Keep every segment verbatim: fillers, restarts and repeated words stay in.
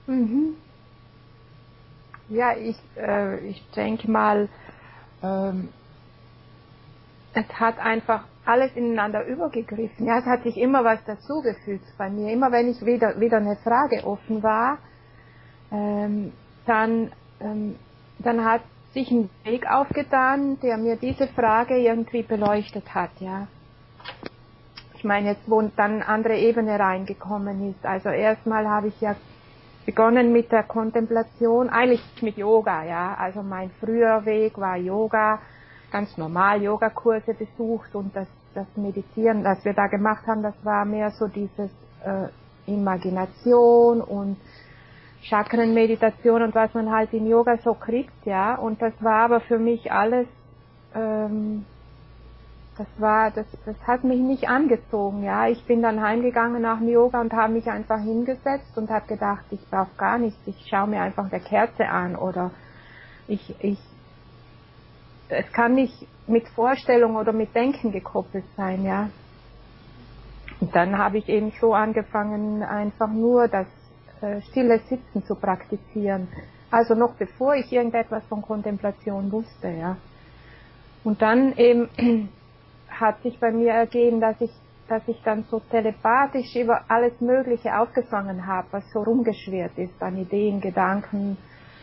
Mhm. Ja, ich, äh, ich denke mal, ähm, es hat einfach alles ineinander übergegriffen. Ja, es hat sich immer was dazugefügt bei mir. Immer wenn ich wieder, wieder eine Frage offen war, ähm, dann, ähm, dann hat sich ein Weg aufgetan, der mir diese Frage irgendwie beleuchtet hat, ja. Ich meine, jetzt wo dann eine andere Ebene reingekommen ist. Also erstmal habe ich ja begonnen mit der Kontemplation, eigentlich mit Yoga, ja. Also mein früher Weg war Yoga, ganz normal Yogakurse besucht und das, das Meditieren, das wir da gemacht haben, das war mehr so dieses äh, Imagination und Chakrenmeditation und was man halt im Yoga so kriegt, ja. Und das war aber für mich alles, ähm, das war, das, das hat mich nicht angezogen, ja. Ich bin dann heimgegangen nach dem Yoga und habe mich einfach hingesetzt und habe gedacht, ich brauche gar nichts, ich schaue mir einfach der Kerze an oder ich, ich, es kann nicht mit Vorstellung oder mit Denken gekoppelt sein, ja. Und dann habe ich eben so angefangen, einfach nur das äh, stille Sitzen zu praktizieren. Also noch bevor ich irgendetwas von Kontemplation wusste, ja. Und dann eben hat sich bei mir ergeben, dass ich, dass ich dann so telepathisch über alles Mögliche aufgefangen habe, was so rumgeschwirrt ist an Ideen, Gedanken.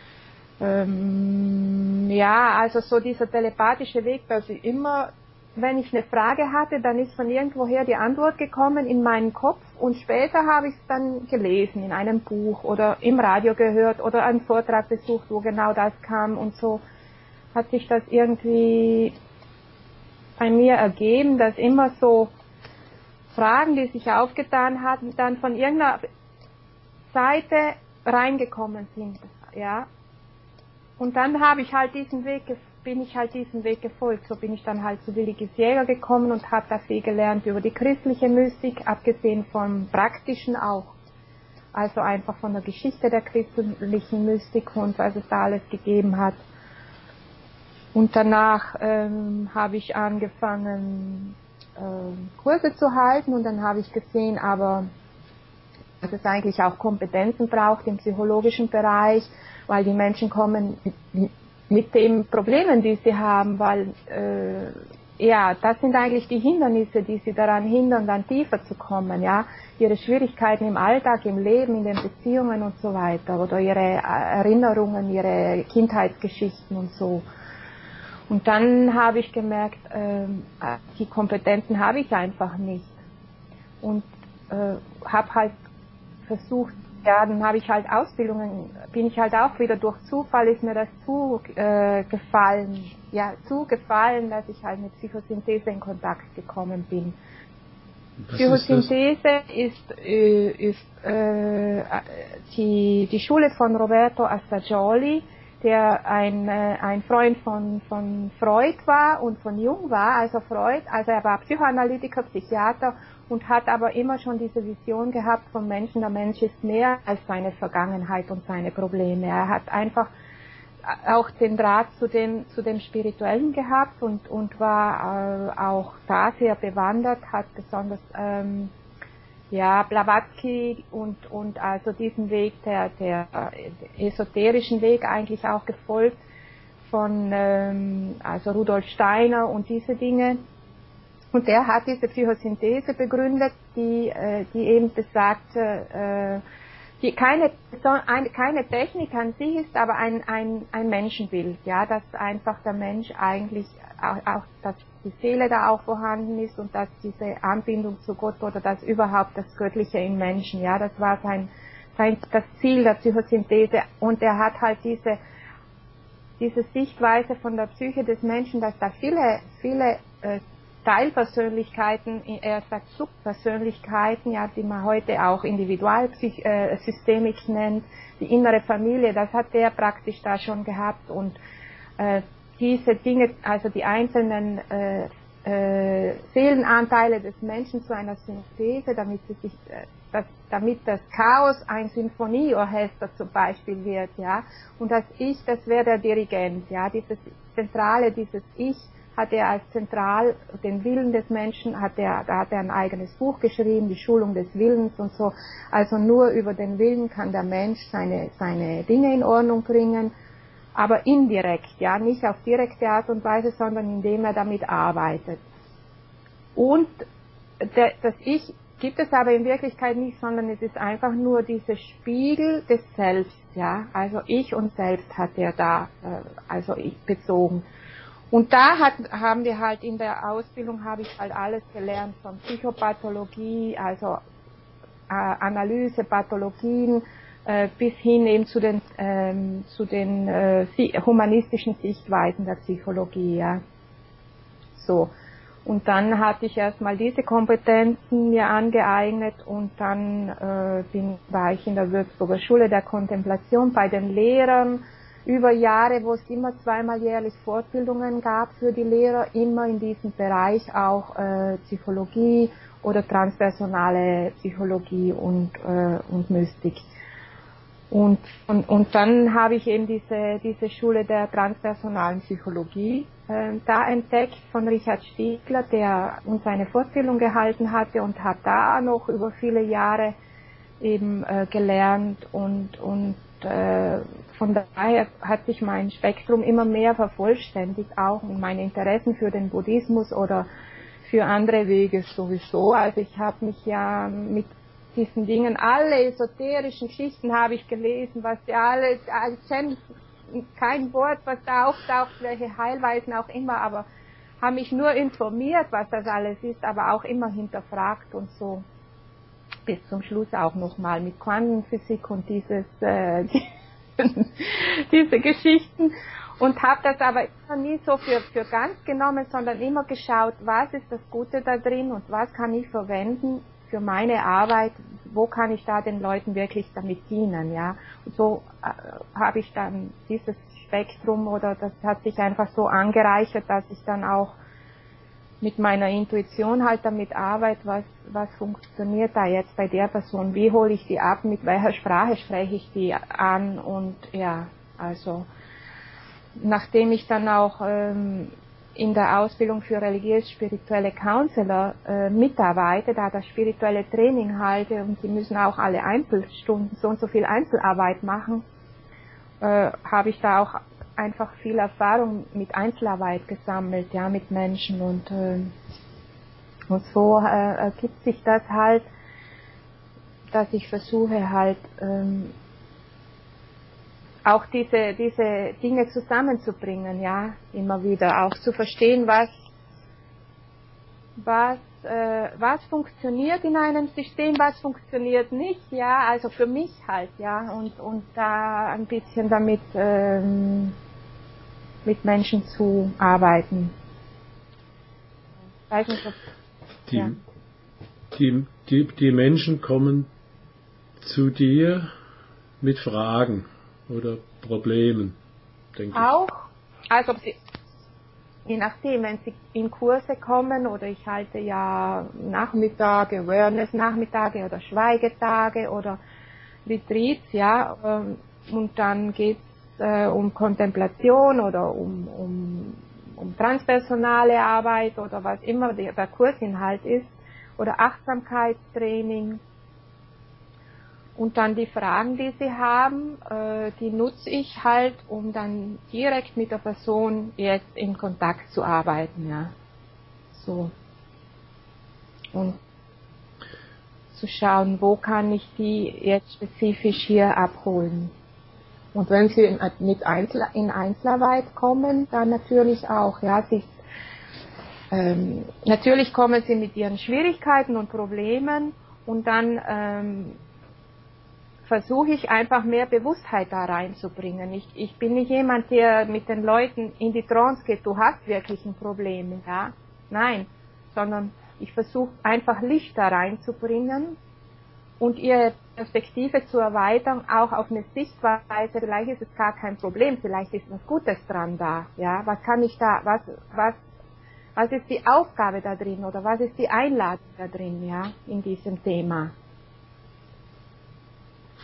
Ähm, ja, also so dieser telepathische Weg, dass ich immer, wenn ich eine Frage hatte, dann ist von irgendwoher die Antwort gekommen in meinen Kopf und später habe ich es dann gelesen in einem Buch oder im Radio gehört oder einen Vortrag besucht, wo genau das kam und so hat sich das irgendwie bei mir ergeben, dass immer so Fragen, die sich aufgetan hatten, dann von irgendeiner Seite reingekommen sind, ja. Und dann habe ich halt diesen Weg, bin ich halt diesen Weg gefolgt. So bin ich dann halt zu Willigis Jäger gekommen und habe da viel gelernt über die christliche Mystik, abgesehen vom praktischen auch. Also einfach von der Geschichte der christlichen Mystik und was es da alles gegeben hat. Und danach ähm, habe ich angefangen, ähm, Kurse zu halten und dann habe ich gesehen, aber dass es eigentlich auch Kompetenzen braucht im psychologischen Bereich, weil die Menschen kommen mit, mit den Problemen, die sie haben, weil äh, ja, das sind eigentlich die Hindernisse, die sie daran hindern, dann tiefer zu kommen, ja, ihre Schwierigkeiten im Alltag, im Leben, in den Beziehungen und so weiter oder ihre Erinnerungen, ihre Kindheitsgeschichten und so. Und dann habe ich gemerkt, äh, die Kompetenzen habe ich einfach nicht. Und äh, habe halt versucht, ja, dann habe ich halt Ausbildungen, bin ich halt auch wieder durch Zufall, ist mir das zugefallen, äh, ja, zugefallen, dass ich halt mit Psychosynthese in Kontakt gekommen bin. Was Psychosynthese ist, ist, äh, ist äh, die, die Schule von Roberto Assagioli, der ein, äh, ein Freund von, von Freud war und von Jung war, also Freud, also er war Psychoanalytiker, Psychiater und hat aber immer schon diese Vision gehabt vom Menschen, der Mensch ist mehr als seine Vergangenheit und seine Probleme. Er hat einfach auch den Draht zu dem, zu dem Spirituellen gehabt und, und war äh, auch da sehr bewandert, hat besonders ähm, ja, Blavatsky und, und also diesen Weg, der, der äh, esoterischen Weg eigentlich auch gefolgt von ähm, also Rudolf Steiner und diese Dinge. Und der hat diese Psychosynthese begründet, die, äh, die eben besagt, äh, die keine, keine Technik an sich ist, aber ein, ein, ein Menschenbild, ja, dass einfach der Mensch eigentlich auch, auch, dass die Seele da auch vorhanden ist und dass diese Anbindung zu Gott oder dass überhaupt das Göttliche im Menschen, ja, das war sein, sein, das Ziel der Psychosynthese und er hat halt diese, diese Sichtweise von der Psyche des Menschen, dass da viele, viele, äh, Teilpersönlichkeiten, er sagt Subpersönlichkeiten, ja, die man heute auch Individualsystemik nennt, die innere Familie, das hat der praktisch da schon gehabt und äh, diese Dinge, also die einzelnen äh, äh, Seelenanteile des Menschen zu einer Synthese, damit sie sich, äh, das, damit das Chaos ein Sinfonieorchester zum Beispiel wird, ja, und das Ich, das wäre der Dirigent, ja, dieses Zentrale, dieses Ich, hat er als zentral den Willen des Menschen, hat er, da hat er ein eigenes Buch geschrieben, die Schulung des Willens und so. Also nur über den Willen kann der Mensch seine, seine Dinge in Ordnung bringen, aber indirekt, ja, nicht auf direkte Art und Weise, sondern indem er damit arbeitet. Und der, das Ich gibt es aber in Wirklichkeit nicht, sondern es ist einfach nur dieser Spiegel des Selbst, ja. Also Ich und Selbst hat er da, äh, also ich bezogen. Und da hat, haben wir halt in der Ausbildung, habe ich halt alles gelernt von Psychopathologie, also äh, Analyse, Pathologien, äh, bis hin eben zu den, ähm, zu den äh, humanistischen Sichtweisen der Psychologie, ja. So. Und dann hatte ich erstmal diese Kompetenzen mir angeeignet und dann äh, bin, war ich in der Würzburger Schule der Kontemplation bei den Lehrern, über Jahre, wo es immer zweimal jährlich Fortbildungen gab für die Lehrer, immer in diesem Bereich auch äh, Psychologie oder transpersonale Psychologie und, äh, und Mystik. Und, und, und dann habe ich eben diese, diese Schule der transpersonalen Psychologie äh, da entdeckt von Richard Stiegler, der uns eine Fortbildung gehalten hatte und hat da noch über viele Jahre eben äh, gelernt und, und äh, von daher hat sich mein Spektrum immer mehr vervollständigt auch und meine Interessen für den Buddhismus oder für andere Wege sowieso. Also ich habe mich ja mit diesen Dingen, alle esoterischen Geschichten habe ich gelesen, was ja alles, ich kenne kein Wort, was da auftaucht, welche Heilweisen auch immer, aber habe mich nur informiert, was das alles ist, aber auch immer hinterfragt und so. Bis zum Schluss auch nochmal mit Quantenphysik und dieses, äh, diese Geschichten und habe das aber immer nie so für, für ganz genommen, sondern immer geschaut, was ist das Gute da drin und was kann ich verwenden für meine Arbeit, wo kann ich da den Leuten wirklich damit dienen, ja. Und so äh, habe ich dann dieses Spektrum oder das hat sich einfach so angereichert, dass ich dann auch mit meiner Intuition halt damit arbeite, was, was funktioniert da jetzt bei der Person, wie hole ich die ab, mit welcher Sprache spreche ich die an und ja, also nachdem ich dann auch ähm, in der Ausbildung für religiös-spirituelle Counselor äh, mitarbeite, da das spirituelle Training halte und die müssen auch alle Einzelstunden, so und so viel Einzelarbeit machen, äh, habe ich da auch einfach viel Erfahrung mit Einzelarbeit gesammelt, ja, mit Menschen und äh, und so äh, ergibt sich das halt, dass ich versuche halt ähm, auch diese diese Dinge zusammenzubringen, ja, immer wieder auch zu verstehen, was was äh, was funktioniert in einem System, was funktioniert nicht, ja, also für mich halt, ja, und und da ein bisschen damit ähm, mit Menschen zu arbeiten. Ich weiß nicht, ob, die, ja. die, die, die Menschen kommen zu dir mit Fragen oder Problemen, denke ich. Auch, also ob sie, je nachdem, wenn sie in Kurse kommen oder ich halte ja Nachmittage, Awareness-Nachmittage oder Schweigetage oder Retreats, ja, und dann geht es äh, um Kontemplation oder um, um, um transpersonale Arbeit oder was immer der, der Kursinhalt ist oder Achtsamkeitstraining. Und dann die Fragen, die sie haben, äh, die nutze ich halt, um dann direkt mit der Person jetzt in Kontakt zu arbeiten, ja. So. Und zu schauen, wo kann ich die jetzt spezifisch hier abholen. Und wenn sie in, mit Einzel, in Einzelarbeit kommen, dann natürlich auch, ja, sie, ähm, natürlich kommen sie mit ihren Schwierigkeiten und Problemen und dann, ähm, versuche ich einfach mehr Bewusstheit da reinzubringen. Ich, ich bin nicht jemand, der mit den Leuten in die Trance geht, du hast wirklich ein Problem, ja. Nein, sondern ich versuche einfach Licht da reinzubringen und ihre Perspektive zu erweitern, auch auf eine Sichtweise, vielleicht ist es gar kein Problem, vielleicht ist was Gutes dran da, ja. Was kann ich da, was, was, was ist die Aufgabe da drin oder was ist die Einladung da drin, ja, in diesem Thema?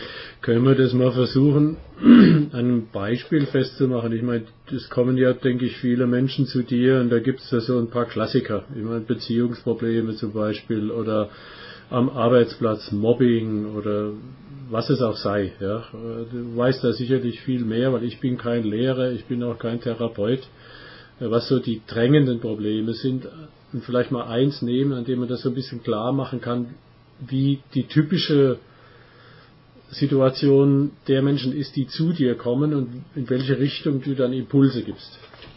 Können wir das mal versuchen, an einem Beispiel festzumachen? Ich meine, es kommen ja, denke ich, viele Menschen zu dir und da gibt es ja so ein paar Klassiker. Ich meine, Beziehungsprobleme zum Beispiel oder am Arbeitsplatz Mobbing oder was es auch sei. Ja. Du weißt da sicherlich viel mehr, weil ich bin kein Lehrer, ich bin auch kein Therapeut, was so die drängenden Probleme sind. Und vielleicht mal eins nehmen, an dem man das so ein bisschen klar machen kann, wie die typische Situation der Menschen ist, die zu dir kommen und in welche Richtung du dann Impulse gibst.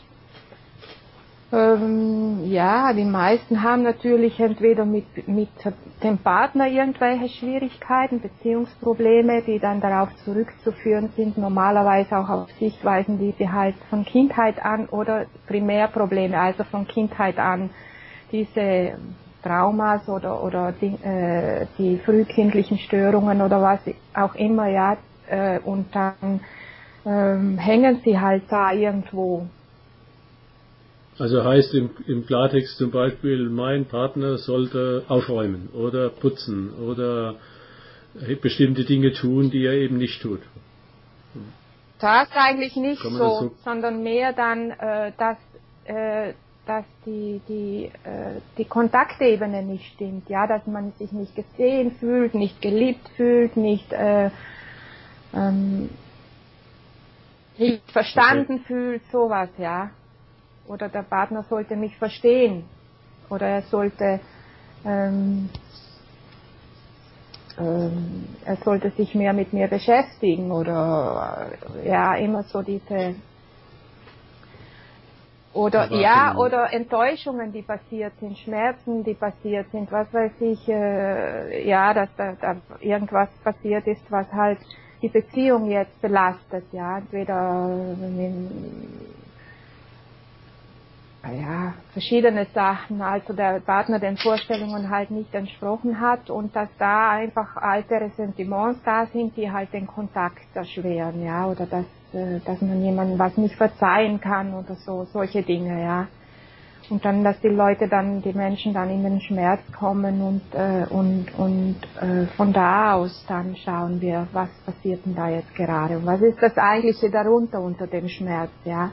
Ähm, ja, die meisten haben natürlich entweder mit, mit dem Partner irgendwelche Schwierigkeiten, Beziehungsprobleme, die dann darauf zurückzuführen sind, normalerweise auch auf Sichtweisen, die sie halt von Kindheit an oder Primärprobleme, also von Kindheit an, diese Traumas oder, oder die, äh, die frühkindlichen Störungen oder was auch immer, ja, äh, und dann ähm, hängen sie halt da irgendwo. Also heißt im, im Klartext zum Beispiel, mein Partner sollte aufräumen oder putzen oder bestimmte Dinge tun, die er eben nicht tut. Das eigentlich nicht so, so, sondern mehr dann, äh, dass, äh, dass die, die, äh, die Kontaktebene nicht stimmt, ja, dass man sich nicht gesehen fühlt, nicht geliebt fühlt, nicht, äh, ähm, nicht verstanden okay. fühlt, sowas, ja. Oder der Partner sollte mich verstehen. Oder er sollte, ähm, ähm, er sollte sich mehr mit mir beschäftigen. Oder, ja, immer so diese, oder, ja, oder Enttäuschungen, die passiert sind, Schmerzen, die passiert sind, was weiß ich, äh, ja, dass da, da irgendwas passiert ist, was halt die Beziehung jetzt belastet, ja, entweder, ja, verschiedene Sachen, also der Partner den Vorstellungen halt nicht entsprochen hat und dass da einfach alte Ressentiments da sind, die halt den Kontakt erschweren, ja, oder dass, dass man jemandem was nicht verzeihen kann oder so, solche Dinge, ja. Und dann, dass die Leute dann, die Menschen dann in den Schmerz kommen und, äh, und, und äh, von da aus dann schauen wir, was passiert denn da jetzt gerade und was ist das Eigentliche darunter unter dem Schmerz, ja.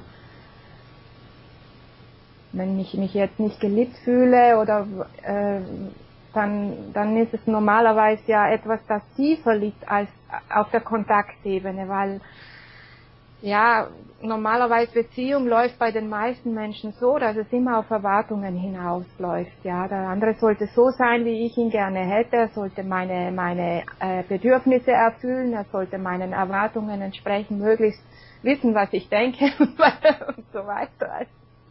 Wenn ich mich jetzt nicht geliebt fühle oder äh, dann, dann ist es normalerweise ja etwas, das tiefer liegt als auf der Kontaktebene, weil ja, normalerweise Beziehung läuft bei den meisten Menschen so, dass es immer auf Erwartungen hinausläuft. Ja, der andere sollte so sein, wie ich ihn gerne hätte, er sollte meine, meine äh, Bedürfnisse erfüllen, er sollte meinen Erwartungen entsprechen, möglichst wissen, was ich denke und so weiter.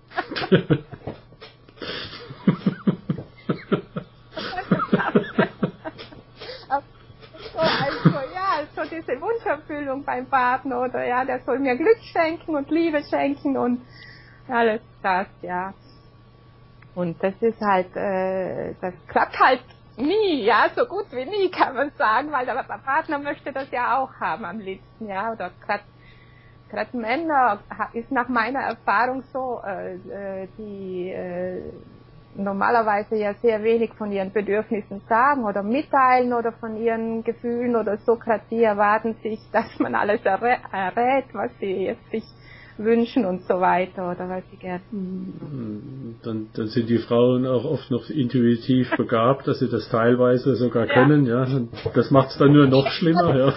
so, also, ja, so diese Wunscherfüllung beim Partner oder ja, der soll mir Glück schenken und Liebe schenken und alles das, ja. Und das ist halt, äh, das klappt halt nie, ja, so gut wie nie kann man sagen, weil der Partner möchte das ja auch haben am liebsten, ja, oder gerade Gerade Männer ist nach meiner Erfahrung so, äh, die äh, normalerweise ja sehr wenig von ihren Bedürfnissen sagen oder mitteilen oder von ihren Gefühlen oder so. Gerade die erwarten sich, dass man alles errät, was sie jetzt sich wünschen und so weiter oder was sie gerne. Dann, dann sind die Frauen auch oft noch intuitiv begabt, dass sie das teilweise sogar ja. können. Ja, und das macht es dann nur noch schlimmer. Ja.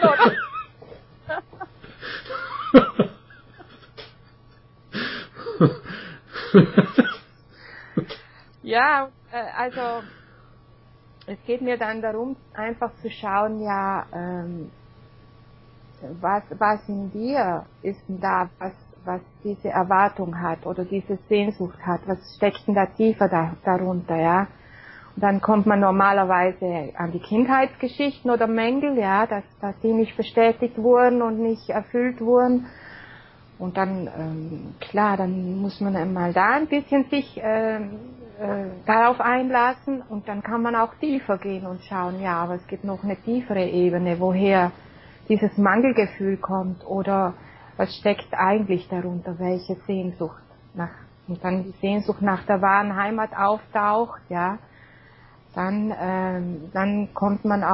Ja, also es geht mir dann darum, einfach zu schauen, ja, ähm, was, was in dir ist denn da, was, was diese Erwartung hat oder diese Sehnsucht hat, was steckt denn da tiefer da, darunter, ja. Und dann kommt man normalerweise an die Kindheitsgeschichten oder Mängel, ja, dass, dass die nicht bestätigt wurden und nicht erfüllt wurden. Und dann, ähm, klar, dann muss man einmal da ein bisschen sich äh, äh, darauf einlassen und dann kann man auch tiefer gehen und schauen, ja, aber es gibt noch eine tiefere Ebene, woher dieses Mangelgefühl kommt oder was steckt eigentlich darunter, welche Sehnsucht nach, und dann die Sehnsucht nach der wahren Heimat auftaucht, ja, dann, ähm, dann kommt man auch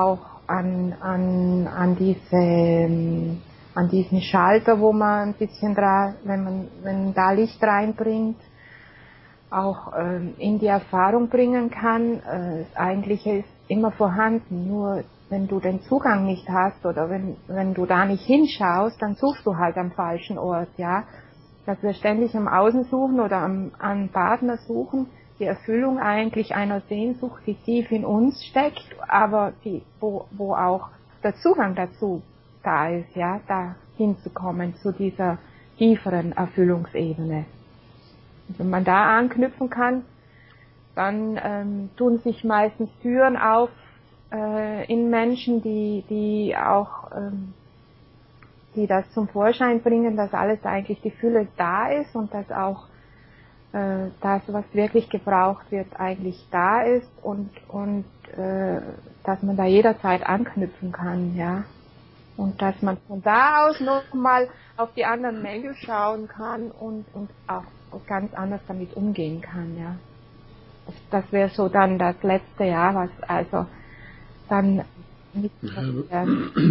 an, an, an diese, an diesen Schalter, wo man ein bisschen dran, wenn man, wenn da Licht reinbringt, auch ähm, in die Erfahrung bringen kann. Äh, das Eigentliche ist immer vorhanden, nur wenn du den Zugang nicht hast oder wenn, wenn du da nicht hinschaust, dann suchst du halt am falschen Ort, ja. Dass wir ständig am Außen suchen oder am, am Partner suchen, die Erfüllung eigentlich einer Sehnsucht, die tief in uns steckt, aber die, wo, wo auch der Zugang dazu da ist, ja, da hinzukommen zu dieser tieferen Erfüllungsebene. Und wenn man da anknüpfen kann, dann ähm, tun sich meistens Türen auf äh, in Menschen, die, die auch, ähm, die das zum Vorschein bringen, dass alles eigentlich die Fülle da ist und dass auch äh, das, was wirklich gebraucht wird, eigentlich da ist und, und äh, dass man da jederzeit anknüpfen kann, ja. Und dass man von da aus nochmal auf die anderen Mängel schauen kann und, und auch ganz anders damit umgehen kann, ja. Das wäre so dann das letzte Jahr, was also dann mit ja,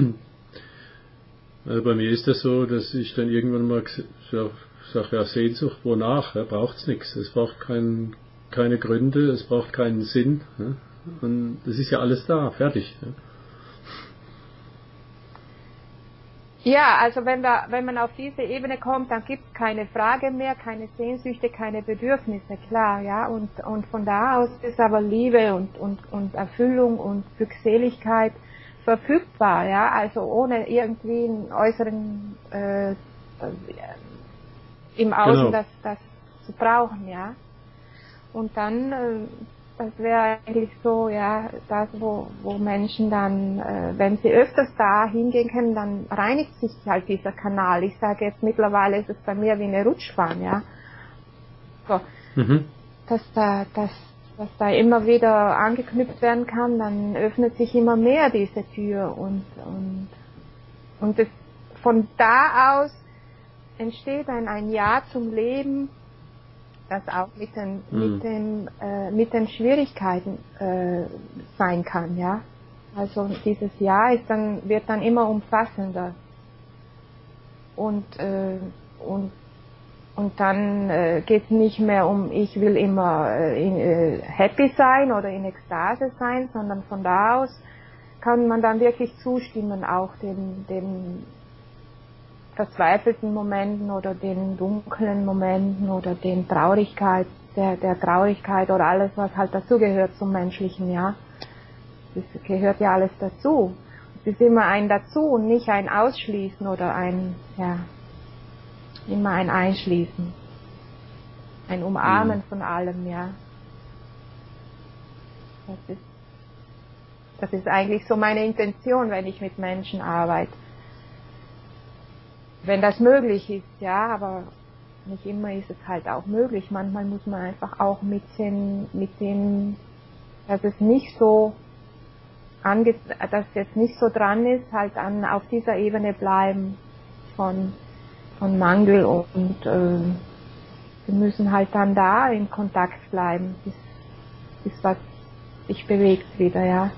also bei mir ist das so, dass ich dann irgendwann mal sage, ja, Sehnsucht, wonach? Ja, braucht es nichts. Es braucht kein, keine Gründe, es braucht keinen Sinn. Ja, und das ist ja alles da, fertig. Ja. Ja, also wenn, da, wenn man auf diese Ebene kommt, dann gibt es keine Frage mehr, keine Sehnsüchte, keine Bedürfnisse, klar, ja. Und, und von da aus ist aber Liebe und, und, und Erfüllung und Glückseligkeit verfügbar, ja. Also ohne irgendwie einen äußeren, äh, im Außen Genau. das, das zu brauchen, ja. Und dann, äh, das wäre eigentlich so, ja, das, wo, wo Menschen dann, äh, wenn sie öfters da hingehen können, dann reinigt sich halt dieser Kanal. Ich sage jetzt, mittlerweile ist es bei mir wie eine Rutschbahn, ja. So, Mhm. dass da, dass, dass da immer wieder angeknüpft werden kann, dann öffnet sich immer mehr diese Tür und, und, und das, von da aus entsteht ein, ein Ja zum Leben, das auch mit den, mhm. mit den, äh, mit den Schwierigkeiten äh, sein kann, ja. Also dieses Ja ist dann, wird dann immer umfassender. Und, äh, und, und dann äh, geht es nicht mehr um, ich will immer äh, in, äh, happy sein oder in Ekstase sein, sondern von da aus kann man dann wirklich zustimmen, auch den, den verzweifelten Momenten oder den dunklen Momenten oder den Traurigkeit, der, der Traurigkeit oder alles, was halt dazugehört zum Menschlichen, ja. Das gehört ja alles dazu. Es ist immer ein Dazu und nicht ein Ausschließen oder ein, ja, immer ein Einschließen. Ein Umarmen Mhm. von allem, ja. Das ist, das ist eigentlich so meine Intention, wenn ich mit Menschen arbeite. Wenn das möglich ist, ja, aber nicht immer ist es halt auch möglich. Manchmal muss man einfach auch mit den, mit den, dass es nicht so, ange, dass es jetzt nicht so dran ist, halt an, auf dieser Ebene bleiben von, von Mangel und, äh, wir müssen halt dann da in Kontakt bleiben, bis, bis was sich bewegt wieder, ja.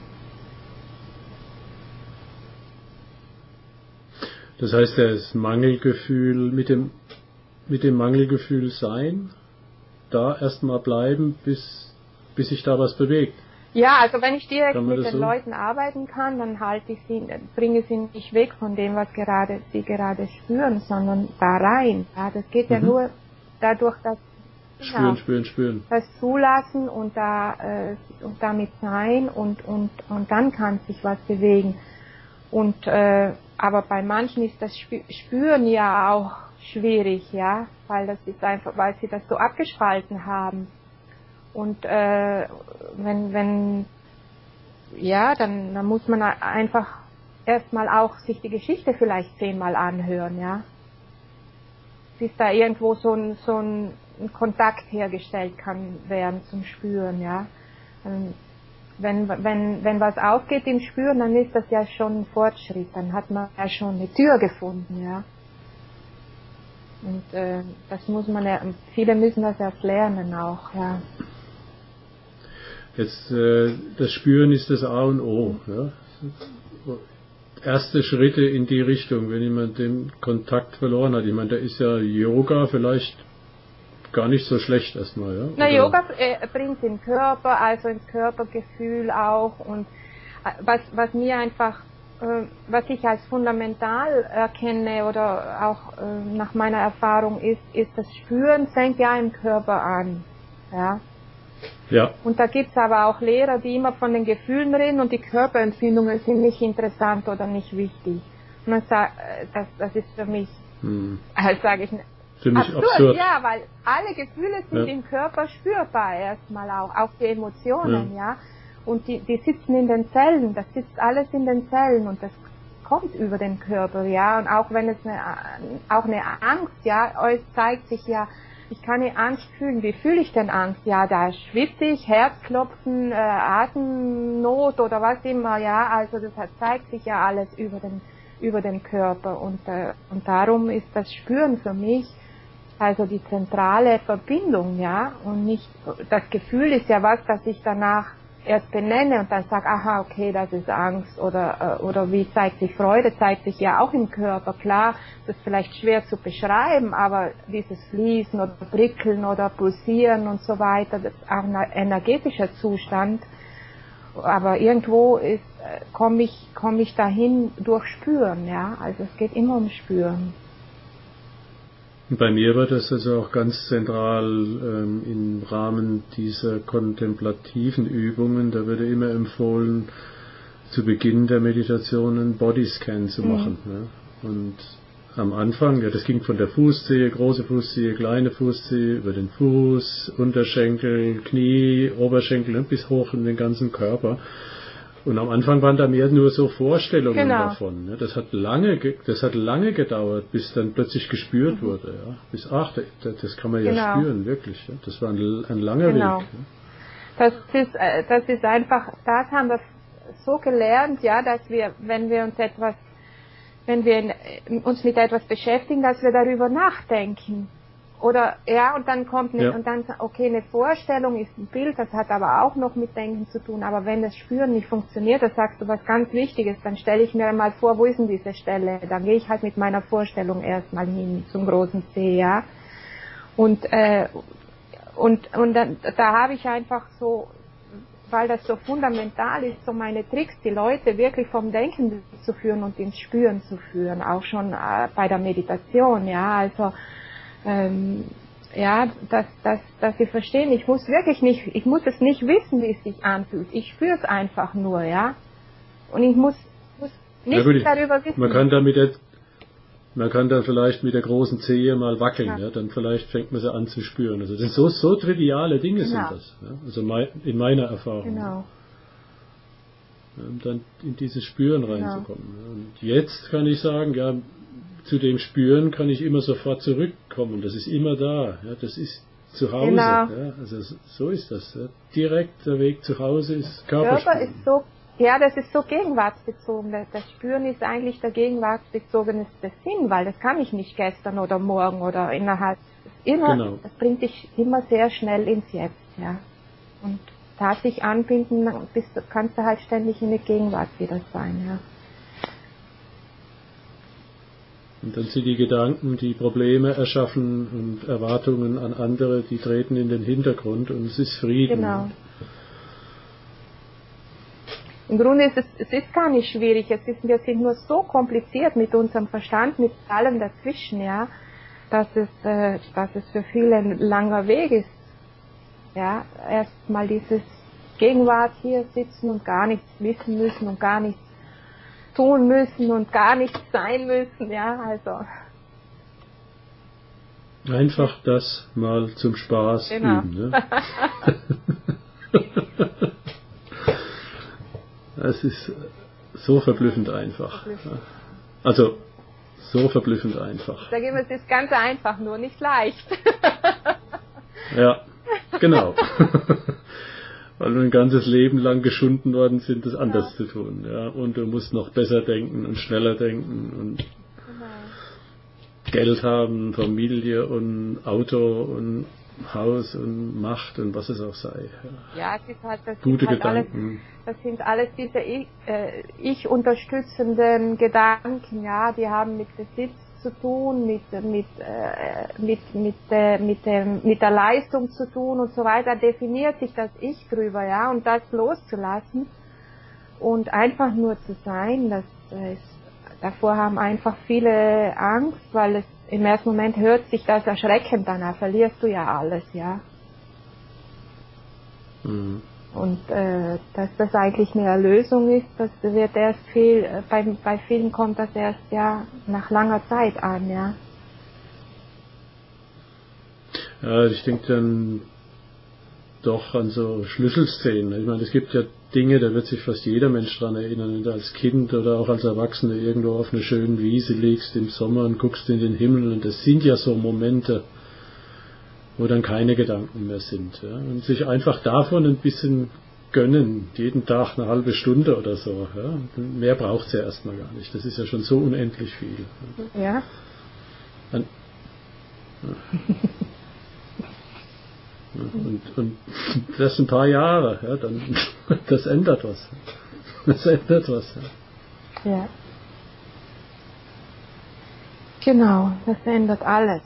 Das heißt, das Mangelgefühl, mit dem, mit dem Mangelgefühl sein, da erstmal bleiben, bis, bis sich da was bewegt. Ja, also wenn ich direkt mit den so? Leuten arbeiten kann, dann halte ich sie, bringe sie nicht weg von dem, was gerade sie gerade spüren, sondern da rein. Ja, das geht ja Mhm. nur dadurch, dass spüren, genau, spüren, spüren. das zulassen und da äh, und damit sein und und und dann kann sich was bewegen. Und äh, aber bei manchen ist das Spüren ja auch schwierig, ja, weil das ist einfach, weil sie das so abgespalten haben. Und äh, wenn, wenn, ja, dann, dann muss man einfach erstmal auch sich die Geschichte vielleicht zehnmal anhören, ja. Bis da irgendwo so ein, so ein, ein Kontakt hergestellt kann werden zum Spüren, ja. Wenn, wenn, wenn was aufgeht im Spüren, dann ist das ja schon ein Fortschritt, dann hat man ja schon eine Tür gefunden, ja. Und äh, das muss man ja, viele müssen das erst lernen auch, ja. Jetzt, äh, das Spüren ist das A und O. Ja? erste Schritte in die Richtung, wenn jemand den Kontakt verloren hat. Ich meine, da ist ja Yoga vielleicht gar nicht so schlecht erstmal. Ja? Na, Yoga äh, bringt den Körper, also ins Körpergefühl auch. Und äh, was, was mir einfach, äh, was ich als fundamental erkenne oder auch äh, nach meiner Erfahrung ist, ist das Spüren fängt ja im Körper an. Ja. Ja. Und da gibt's aber auch Lehrer, die immer von den Gefühlen reden und die Körperempfindungen sind nicht interessant oder nicht wichtig. Und dann sag, das, das ist für mich, hm. also sage ich, für mich absurd, absurd. Ja, weil alle Gefühle sind ja. im Körper spürbar erstmal auch, auch die Emotionen, ja. ja. Und die, die sitzen in den Zellen, das sitzt alles in den Zellen und das kommt über den Körper, ja. Und auch wenn es eine, auch eine Angst, ja, es zeigt sich ja, ich kann die Angst fühlen. Wie fühle ich denn Angst? Ja, da schwitze ich, Herzklopfen, äh, Atemnot oder was immer, ja. Also das hat, zeigt sich ja alles über den, über den Körper. Und, äh, und darum ist das Spüren für mich also die zentrale Verbindung, ja. Und nicht, das Gefühl ist ja was, das ich danach erst benenne und dann sage, aha, okay, das ist Angst oder äh, oder wie zeigt sich Freude, zeigt sich ja auch im Körper, klar, das ist vielleicht schwer zu beschreiben, aber dieses Fließen oder Prickeln oder Pulsieren und so weiter, das ist auch ein energetischer Zustand, aber irgendwo ist äh, komme ich komme ich dahin durch Spüren, ja, also es geht immer um Spüren. Bei mir war das also auch ganz zentral ähm, im Rahmen dieser kontemplativen Übungen. Da wurde immer empfohlen, zu Beginn der Meditation einen Bodyscan zu machen. Mhm. Ja. Und am Anfang, ja, das ging von der Fußzehe, große Fußzehe, kleine Fußzehe, über den Fuß, Unterschenkel, Knie, Oberschenkel bis hoch in den ganzen Körper. Und am Anfang waren da mehr nur so Vorstellungen genau. davon. Ne? Das hat lange, das hat lange gedauert, bis dann plötzlich gespürt mhm. wurde. Ja? Bis ach, das kann man ja genau. spüren, wirklich. Ja? Das war ein, ein langer genau. Weg. Ja? Das ist, das ist einfach, das haben wir so gelernt, ja, dass wir, wenn wir uns etwas, wenn wir uns mit etwas beschäftigen, dass wir darüber nachdenken. Oder, ja, und dann kommt eine, ja. und dann, okay, eine Vorstellung ist ein Bild, das hat aber auch noch mit Denken zu tun, aber wenn das Spüren nicht funktioniert, das sagst du was ganz Wichtiges, dann stelle ich mir mal vor, wo ist denn diese Stelle? Dann gehe ich halt mit meiner Vorstellung erstmal hin zum großen See, ja. Und, äh, und, und dann, da habe ich einfach so, weil das so fundamental ist, so meine Tricks, die Leute wirklich vom Denken zu führen und ins Spüren zu führen, auch schon äh, bei der Meditation, ja, also, Ähm, ja, dass, dass, dass sie verstehen, ich muss wirklich nicht, ich muss es nicht wissen, wie es sich anfühlt. Ich spüre es einfach nur, ja. Und ich muss, muss nichts gut, darüber wissen. Man kann damit jetzt, man kann dann vielleicht mit der großen Zehe mal wackeln, ja. Ja, dann vielleicht fängt man sie an zu spüren. Also das sind so, so triviale Dinge genau. sind das, ja? Also mein, in meiner Erfahrung. Genau. Ja, um dann in dieses Spüren reinzukommen. Genau. Und jetzt kann ich sagen, ja, zu dem Spüren kann ich immer sofort zurückkommen. Das ist immer da. Ja, das ist zu Hause. Genau. Ja, also so ist das. Ja. Direkt der Weg zu Hause ist Körperspüren. Körper ist so, ja, das ist so gegenwartsbezogen. Das Spüren ist eigentlich der gegenwartsbezogene Sinn, weil das kann ich nicht gestern oder morgen oder innerhalb. Immer, genau. Das bringt dich immer sehr schnell ins Jetzt. Ja. Und da sich anbinden, bist, kannst du halt ständig in der Gegenwart wieder sein. Ja. Und dann sind die Gedanken, die Probleme erschaffen und Erwartungen an andere, die treten in den Hintergrund und es ist Frieden. Genau. Im Grunde ist es, es ist gar nicht schwierig. Es ist, wir sind nur so kompliziert mit unserem Verstand, mit allem dazwischen, ja, dass es, äh, dass es für viele ein langer Weg ist. Ja, erstmal dieses Gegenwart hier sitzen und gar nichts wissen müssen und gar nichts tun müssen und gar nichts sein müssen, ja, also. Einfach das mal zum Spaß genau. üben, ne? Es ist so verblüffend einfach. Verblüffend. Also, so verblüffend einfach. Ich sage immer, es ist ganz einfach, nur nicht leicht. Ja, genau. Weil wir ein ganzes Leben lang geschunden worden sind, das anders ja. zu tun. Ja? Und du musst noch besser denken und schneller denken und genau. Geld haben, Familie und Auto und Haus und Macht und was es auch sei. Ja, ja, es ist halt, das Gute sind halt Gedanken. Alles, das sind alles diese ich, äh, ich unterstützenden Gedanken, ja, die haben mit Besitz zu tun, mit mit äh, mit mit äh, mit dem mit der Leistung zu tun und so weiter. Definiert sich das Ich drüber, ja, und das loszulassen und einfach nur zu sein, das ist, davor haben einfach viele Angst, weil es im ersten Moment hört sich das erschreckend an, da verlierst du ja alles, ja. Mhm. Und äh, dass das eigentlich eine Erlösung ist, das wird erst viel, äh, bei, bei vielen kommt das erst ja nach langer Zeit an, ja. Ja, ich denke dann doch an so Schlüsselszenen. Ich meine, es gibt ja Dinge, da wird sich fast jeder Mensch dran erinnern, wenn du als Kind oder auch als Erwachsener irgendwo auf einer schönen Wiese liegst im Sommer und guckst in den Himmel, und das sind ja so Momente, wo dann keine Gedanken mehr sind. Ja? Und sich einfach davon ein bisschen gönnen, jeden Tag eine halbe Stunde oder so. Ja? Mehr braucht es ja erstmal gar nicht. Das ist ja schon so unendlich viel. Ja. Dann, ja. Und, und das ein paar Jahre, ja, dann, das ändert was. Das ändert was. Ja. Ja. Genau, das ändert alles.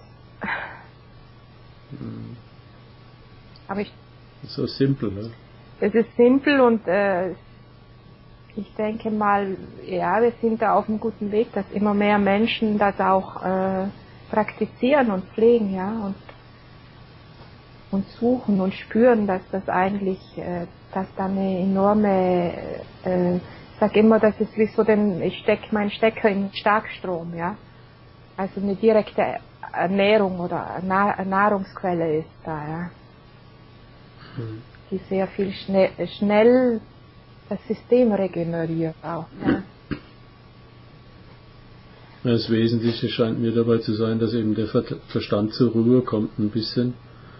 Hm. Aber ich. So simpel, ne? Es ist simpel und äh, ich denke mal, ja, wir sind da auf einem guten Weg, dass immer mehr Menschen das auch äh, praktizieren und pflegen, ja, und und suchen und spüren, dass das eigentlich, äh, dass da eine enorme, äh, ich sag immer, das ist wie so den, ich steck meinen Stecker in Starkstrom, ja, also eine direkte Ernährung oder Na- Nahrungsquelle ist da, ja, Hm. die sehr viel schnell, schnell das System regeneriert auch, ja. Das Wesentliche scheint mir dabei zu sein, dass eben der Verstand zur Ruhe kommt ein bisschen.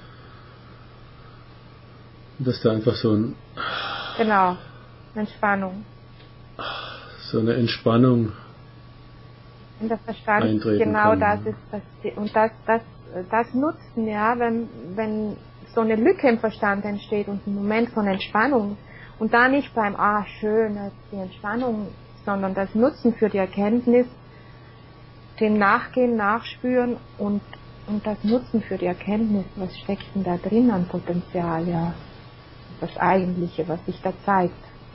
Dass da einfach so ein Genau, Entspannung. so eine Entspannung Und der Verstand, eintreten genau kann. das ist das, und das, das, das nutzen, ja, wenn, wenn so eine Lücke im Verstand entsteht und ein Moment von Entspannung und da nicht beim, ah, schön, die Entspannung, sondern das Nutzen für die Erkenntnis, dem Nachgehen, Nachspüren und, und das Nutzen für die Erkenntnis, was steckt denn da drin an Potenzial, ja. Das Eigentliche, was sich da zeigt.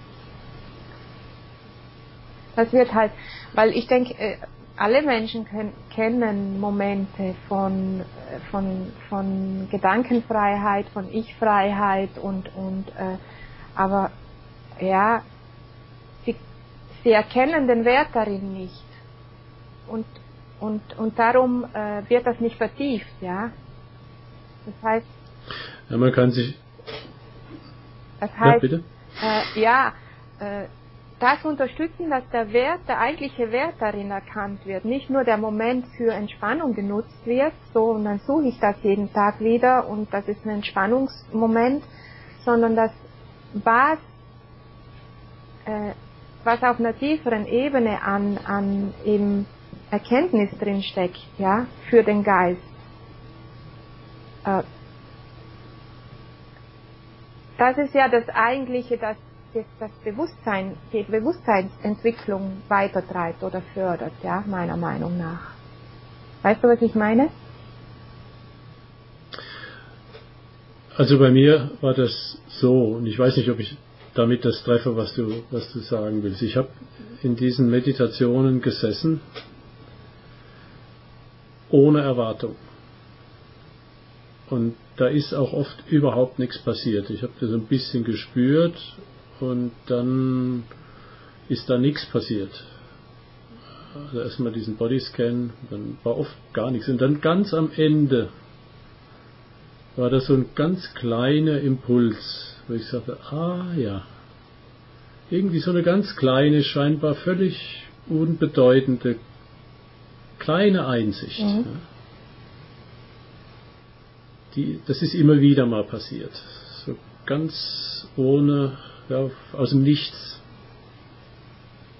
Das wird halt, weil ich denke, alle Menschen können, kennen Momente von, von, von Gedankenfreiheit, von Ich-Freiheit und, und äh, aber ja, sie, sie erkennen den Wert darin nicht. Und, und, und darum äh, wird das nicht vertieft, ja. Das heißt, Ja, man kann sich. Das heißt, ja, bitte? Äh, ja, äh, das unterstützen, dass der Wert, der eigentliche Wert darin erkannt wird, nicht nur der Moment für Entspannung genutzt wird, so und dann suche ich das jeden Tag wieder und das ist ein Entspannungsmoment, sondern dass was, äh, was auf einer tieferen Ebene an, an eben Erkenntnis drin steckt, ja, für den Geist. Äh, Das ist ja das Eigentliche, das das Bewusstsein, die Bewusstseinsentwicklung weitertreibt oder fördert, ja, meiner Meinung nach. Weißt du, was ich meine? Also bei mir war das so, und ich weiß nicht, ob ich damit das treffe, was du, was du sagen willst. Ich habe in diesen Meditationen gesessen, ohne Erwartung. Und da ist auch oft überhaupt nichts passiert. Ich habe das ein bisschen gespürt und dann ist da nichts passiert. Also erstmal diesen Bodyscan, dann war oft gar nichts. Und dann ganz am Ende war das so ein ganz kleiner Impuls, wo ich sagte, ah ja, irgendwie so eine ganz kleine, scheinbar völlig unbedeutende, kleine Einsicht. Mhm. Ja. Die, das ist immer wieder mal passiert. So ganz ohne, ja, aus dem Nichts.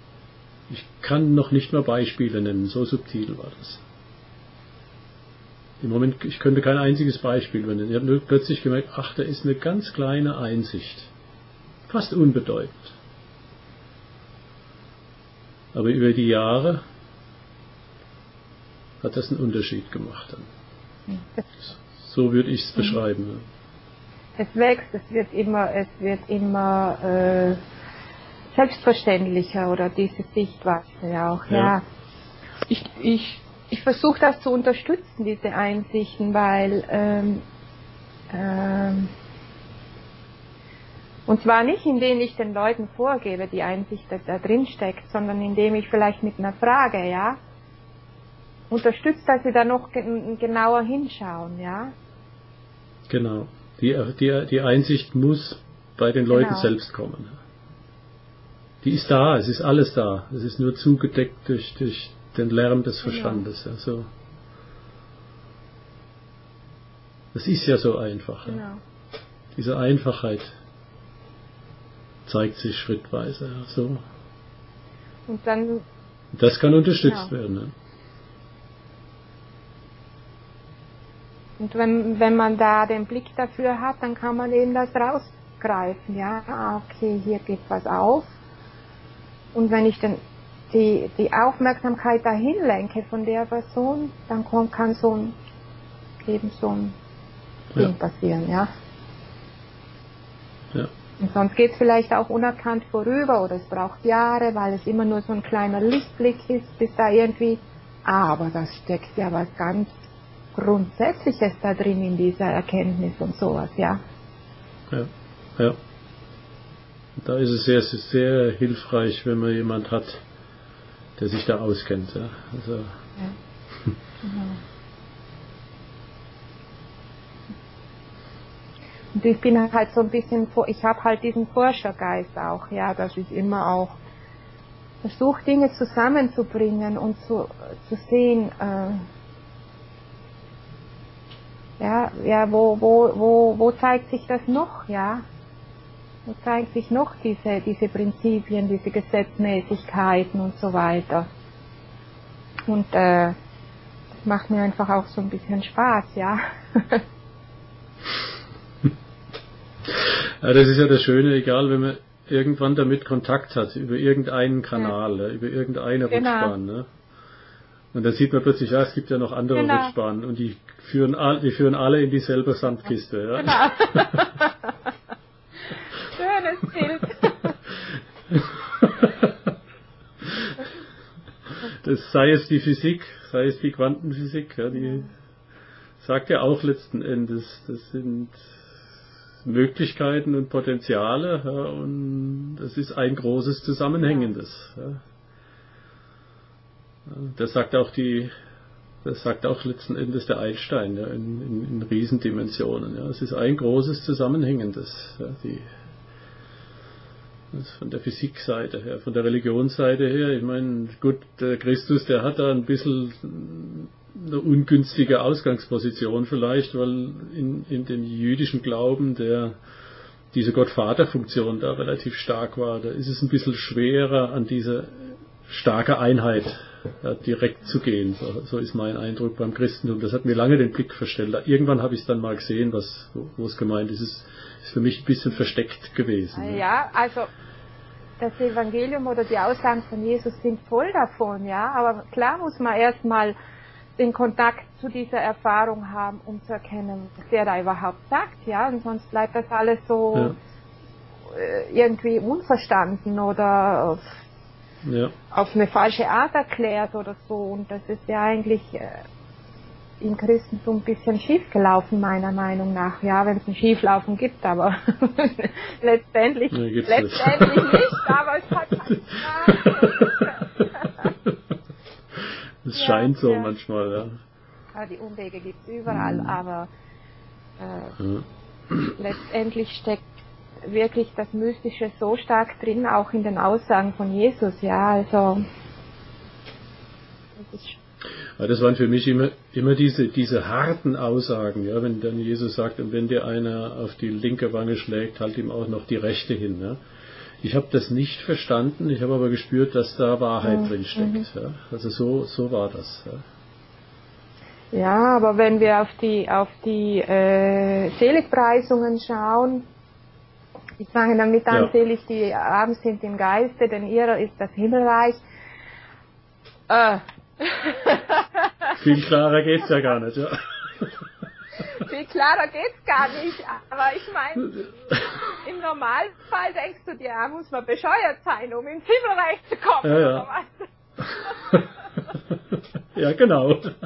Ich kann noch nicht mal Beispiele nennen, so subtil war das. Im Moment, ich könnte kein einziges Beispiel nennen. Ich habe nur plötzlich gemerkt, ach, da ist eine ganz kleine Einsicht. Fast unbedeutend. Aber über die Jahre hat das einen Unterschied gemacht dann. So würde ich es beschreiben. Es wächst, es wird immer, es wird immer äh, selbstverständlicher, oder diese Sichtweise ja auch. Ja. ja. Ich, ich, ich versuche das zu unterstützen, diese Einsichten, weil ähm, ähm, und zwar nicht, indem ich den Leuten vorgebe, die Einsicht, dass da drin steckt, sondern indem ich vielleicht mit einer Frage, ja, unterstützt, dass sie da noch gen- genauer hinschauen, ja. Genau. Die, die, die Einsicht muss bei den Leuten Genau. selbst kommen. Die ist da, es ist alles da. Es ist nur zugedeckt durch, durch den Lärm des Verstandes. Genau. Ja, so. Das ist ja so einfach. Genau. Ja. Diese Einfachheit zeigt sich schrittweise. Ja, so. Und dann, das kann unterstützt genau. werden. Ja. Und wenn, wenn man da den Blick dafür hat, dann kann man eben das rausgreifen. Ja, okay, hier geht was auf. Und wenn ich dann die, die Aufmerksamkeit dahin lenke von der Person, dann kommt, kann so ein, eben so ein Ding ja. passieren, ja. ja. Und sonst geht es vielleicht auch unerkannt vorüber, oder es braucht Jahre, weil es immer nur so ein kleiner Lichtblick ist, bis da irgendwie, ah, aber da steckt ja was ganz Grundsätzliches da drin in dieser Erkenntnis und sowas, ja. Ja, ja. Da ist es sehr, sehr hilfreich, wenn man jemand hat, der sich da auskennt. Ja. Also ja. Genau. Und ich bin halt so ein bisschen, ich habe halt diesen Forschergeist auch, ja, dass ich immer auch versuche, Dinge zusammenzubringen und zu, zu sehen, äh, ja, ja, wo, wo, wo, wo zeigt sich das noch, ja? Wo zeigen sich noch diese, diese Prinzipien, diese Gesetzmäßigkeiten und so weiter. Und äh, das macht mir einfach auch so ein bisschen Spaß, ja. Ja, das ist ja das Schöne, egal, wenn man irgendwann damit Kontakt hat, über irgendeinen Kanal, ja. über irgendeine genau. Rutschbahn. Ne? Und dann sieht man plötzlich, ja, es gibt ja noch andere genau. Rutschbahnen und die führen, all, die führen alle in dieselbe Sandkiste. Ja? Genau. Schönes Bild. Das sei es die Physik, sei es die Quantenphysik, ja, die ja. sagt ja auch letzten Endes, das sind Möglichkeiten und Potenziale, ja, und das ist ein großes Zusammenhängendes. Ja. Das sagt auch die, das sagt auch letzten Endes der Einstein, ja, in, in, in Riesendimensionen. Ja. Es ist ein großes Zusammenhängendes. Ja, die, das von der Physikseite her, von der Religionsseite her. Ich meine, gut, der Christus, der hat da ein bisschen eine ungünstige Ausgangsposition vielleicht, weil in, in dem jüdischen Glauben der diese Gott-Vater-Funktion da relativ stark war. Da ist es ein bisschen schwerer, an diese starke Einheit ja, direkt zu gehen. So, so ist mein Eindruck beim Christentum. Das hat mir lange den Blick verstellt. Irgendwann habe ich es dann mal gesehen, was, wo, wo es gemeint ist. Es ist, ist für mich ein bisschen versteckt gewesen. Ja, also das Evangelium oder die Aussagen von Jesus sind voll davon, ja. Aber klar muss man erstmal den Kontakt zu dieser Erfahrung haben, um zu erkennen, was der da überhaupt sagt, ja. Und sonst bleibt das alles so ja. äh, irgendwie unverstanden oder auf, ja. auf eine falsche Art erklärt oder so. Und das ist ja eigentlich äh, im Christentum ein bisschen schief gelaufen, meiner Meinung nach. Ja, wenn es ein Schieflaufen gibt, aber letztendlich, nee, letztendlich nicht. nicht, aber es hat halt Es ja, scheint so ja. manchmal, ja. ja. Die Umwege gibt es überall, mhm. aber äh, ja. letztendlich steckt wirklich das Mystische so stark drin, auch in den Aussagen von Jesus, ja, also das ist ja, das waren für mich immer, immer diese, diese harten Aussagen, ja, wenn dann Jesus sagt, und wenn dir einer auf die linke Wange schlägt, halt ihm auch noch die rechte hin, ja. Ich habe das nicht verstanden, ich habe aber gespürt, dass da Wahrheit mhm. drin steckt. Ja. Also so, so war das. Ja. Ja, aber wenn wir auf die auf die äh, Seligpreisungen schauen, die fangen damit an, ja. selig die Armen sind im Geiste, denn ihrer ist das Himmelreich. Äh. Viel klarer geht's ja gar nicht, ja. Viel klarer geht's gar nicht, aber ich meine, im Normalfall denkst du dir, ja, muss man bescheuert sein, um ins Himmelreich zu kommen, ja, ja. oder was? Ja, genau.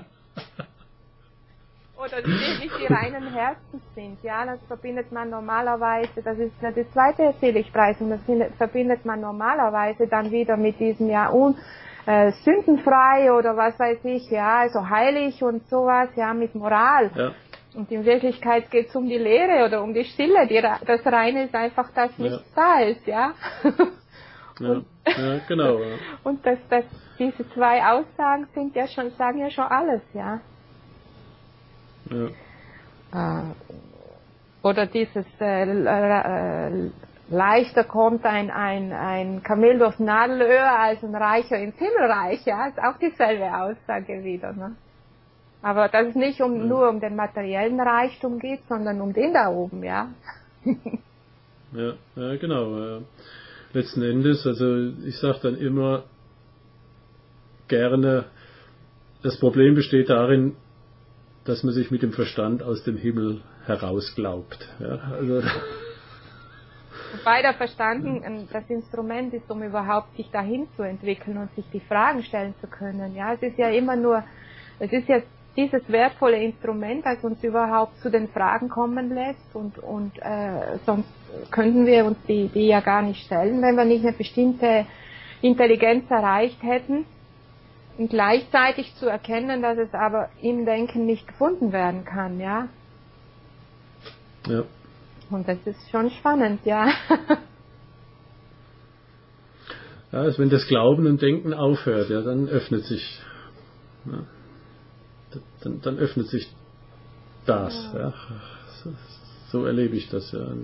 Oder die wirklich die reinen Herzens sind, ja, das verbindet man normalerweise, das ist die zweite Seligpreisung, das verbindet man normalerweise dann wieder mit diesem, ja, un, äh, sündenfrei oder was weiß ich, ja, also heilig und sowas, ja, mit Moral. Ja. Und in Wirklichkeit geht es um die Lehre oder um die Stille, die, das Reine ist einfach, dass nichts ja. da ist, ja. Und, ja, ja, genau. Ja. Und das, das, diese zwei Aussagen sind ja schon, sagen ja schon alles, ja. Ja. Äh, oder dieses äh, äh, leichter kommt ein, ein, ein Kamel durchs Nadelöhr als ein Reicher ins Himmelreich, ja, ist auch dieselbe Aussage wieder, ne? Aber dass es nicht um, ja. nur um den materiellen Reichtum geht, sondern um den da oben, ja. ja, ja, genau. Ja. Letzten Endes, also ich sage dann immer gerne, das Problem besteht darin, dass man sich mit dem Verstand aus dem Himmel herausglaubt. Ja, also Wobei der Verstand das Instrument ist, um überhaupt sich dahin zu entwickeln und sich die Fragen stellen zu können. Ja, es ist ja immer nur, es ist ja dieses wertvolle Instrument, das uns überhaupt zu den Fragen kommen lässt und, und äh, sonst könnten wir uns die, die ja gar nicht stellen, wenn wir nicht eine bestimmte Intelligenz erreicht hätten. Und gleichzeitig zu erkennen, dass es aber im Denken nicht gefunden werden kann, ja. Ja. Und das ist schon spannend, ja. Ja, also wenn das Glauben und Denken aufhört, ja, dann öffnet sich, ja, dann, dann öffnet sich das, ja. Ja. So, so erlebe ich das, ja.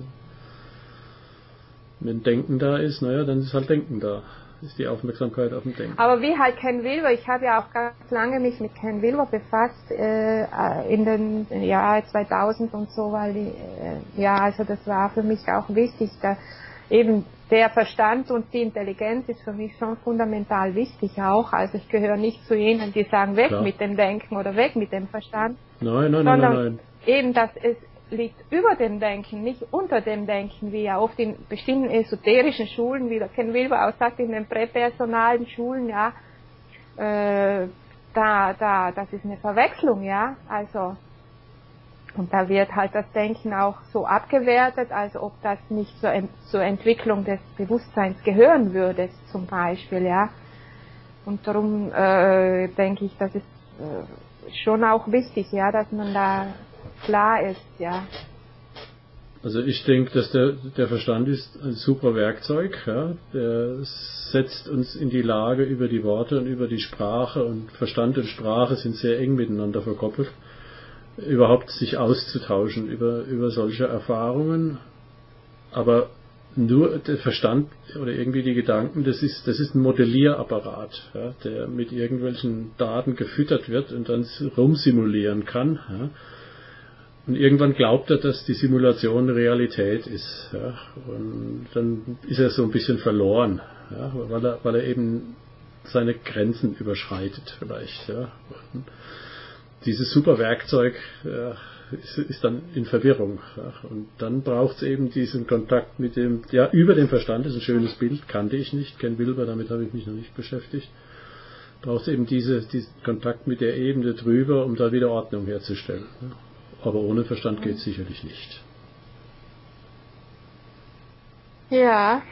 Wenn Denken da ist, naja, dann ist halt Denken da. Ist die Aufmerksamkeit auf dem Denken. Aber wie halt Ken Wilber, ich habe ja auch ganz lange mich mit Ken Wilber befasst, äh, in den Jahren zweitausend und so, weil die, äh, ja, also das war für mich auch wichtig, da eben der Verstand und die Intelligenz ist für mich schon fundamental wichtig auch, also ich gehöre nicht zu jenen, die sagen, weg Klar. mit dem Denken oder weg mit dem Verstand, nein, nein, sondern nein, nein, nein. eben, dass es liegt über dem Denken, nicht unter dem Denken, wie ja oft in bestimmten esoterischen Schulen, wie der Ken Wilber auch sagt, in den präpersonalen Schulen, ja, äh, da, da, das ist eine Verwechslung, ja, also, und da wird halt das Denken auch so abgewertet, als ob das nicht zur, zur Entwicklung des Bewusstseins gehören würde, zum Beispiel, ja, und darum äh, denke ich, das ist äh, schon auch wichtig, ja, dass man da klar ist, ja. Also ich denke, dass der, der Verstand ist ein super Werkzeug, ja. Der setzt uns in die Lage über die Worte und über die Sprache, und Verstand und Sprache sind sehr eng miteinander verkoppelt, überhaupt sich auszutauschen über, über solche Erfahrungen. Aber nur der Verstand oder irgendwie die Gedanken, das ist, das ist ein Modellierapparat, ja, der mit irgendwelchen Daten gefüttert wird und dann rumsimulieren kann, ja. Und irgendwann glaubt er, dass die Simulation Realität ist. Ja, und dann ist er so ein bisschen verloren, ja, weil er, weil er eben seine Grenzen überschreitet vielleicht. Ja. Und dieses super Werkzeug ja, ist, ist dann in Verwirrung. Ja. Und dann braucht es eben diesen Kontakt mit dem, ja, über den Verstand, das ist ein schönes Bild, kannte ich nicht, Ken Wilber, damit habe ich mich noch nicht beschäftigt. Braucht es eben diese, diesen Kontakt mit der Ebene drüber, um da wieder Ordnung herzustellen. Ja. Aber ohne Verstand geht es sicherlich nicht. Ja.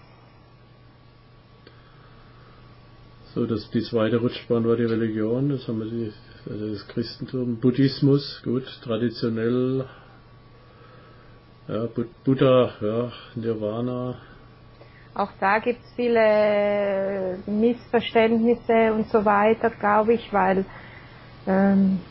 So, das, die zweite Rutschbahn war die Religion, das haben wir die, also das Christentum, Buddhismus, gut, traditionell, ja, Buddha, ja, Nirvana. Auch da gibt es viele Missverständnisse und so weiter, glaube ich, weil ähm,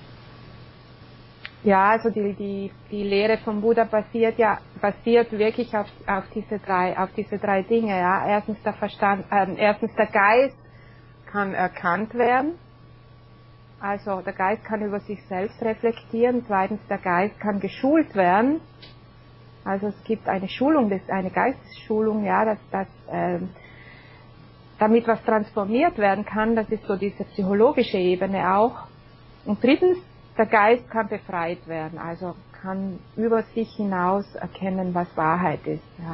ja, also die, die, die Lehre von Buddha basiert ja, basiert wirklich auf, auf diese drei, auf diese drei Dinge, ja. Erstens der Verstand, äh, erstens der Geist kann erkannt werden. Also der Geist kann über sich selbst reflektieren. Zweitens, der Geist kann geschult werden. Also es gibt eine Schulung, das eine Geistesschulung, ja, dass das äh, damit was transformiert werden kann. Das ist so diese psychologische Ebene auch. Und drittens, der Geist kann befreit werden, also kann über sich hinaus erkennen, was Wahrheit ist. Ja.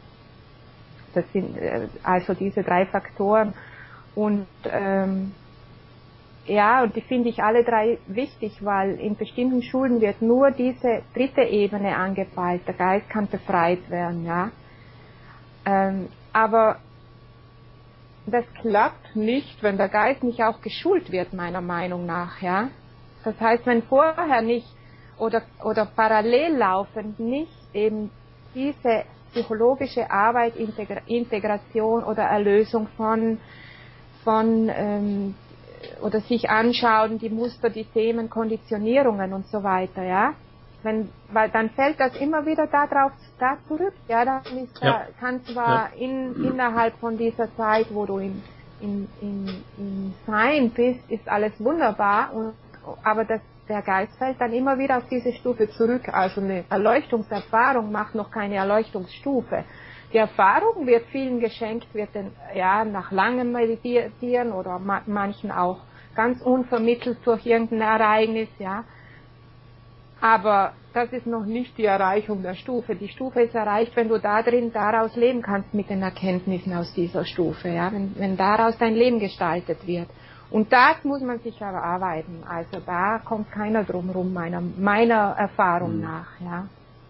Das sind äh, also diese drei Faktoren. Und ähm, ja, und die finde ich alle drei wichtig, weil in bestimmten Schulen wird nur diese dritte Ebene angepeilt. Der Geist kann befreit werden, ja. Ähm, aber das klappt nicht, wenn der Geist nicht auch geschult wird, meiner Meinung nach, ja. Das heißt, wenn vorher nicht oder, oder parallel laufend nicht eben diese psychologische Arbeit, Integra- Integration oder Erlösung von, von ähm, oder sich anschauen, die Muster, die Themen, Konditionierungen und so weiter, ja. Wenn, weil dann fällt das immer wieder da drauf, da zurück, ja, dann ist ja. da, kann zwar ja. in, innerhalb von dieser Zeit, wo du in, in, in, in Sein bist, ist alles wunderbar, und, aber das, der Geist fällt dann immer wieder auf diese Stufe zurück, also eine Erleuchtungserfahrung macht noch keine Erleuchtungsstufe. Die Erfahrung wird vielen geschenkt, wird den, ja, nach langem Meditieren oder ma- manchen auch ganz unvermittelt durch irgendein Ereignis, ja. Aber das ist noch nicht die Erreichung der Stufe. Die Stufe ist erreicht, wenn du da drin daraus leben kannst mit den Erkenntnissen aus dieser Stufe, ja, wenn, wenn daraus dein Leben gestaltet wird. Und das muss man sich erarbeiten. Also da kommt keiner drum rum, meiner, meiner Erfahrung mhm. nach, ja.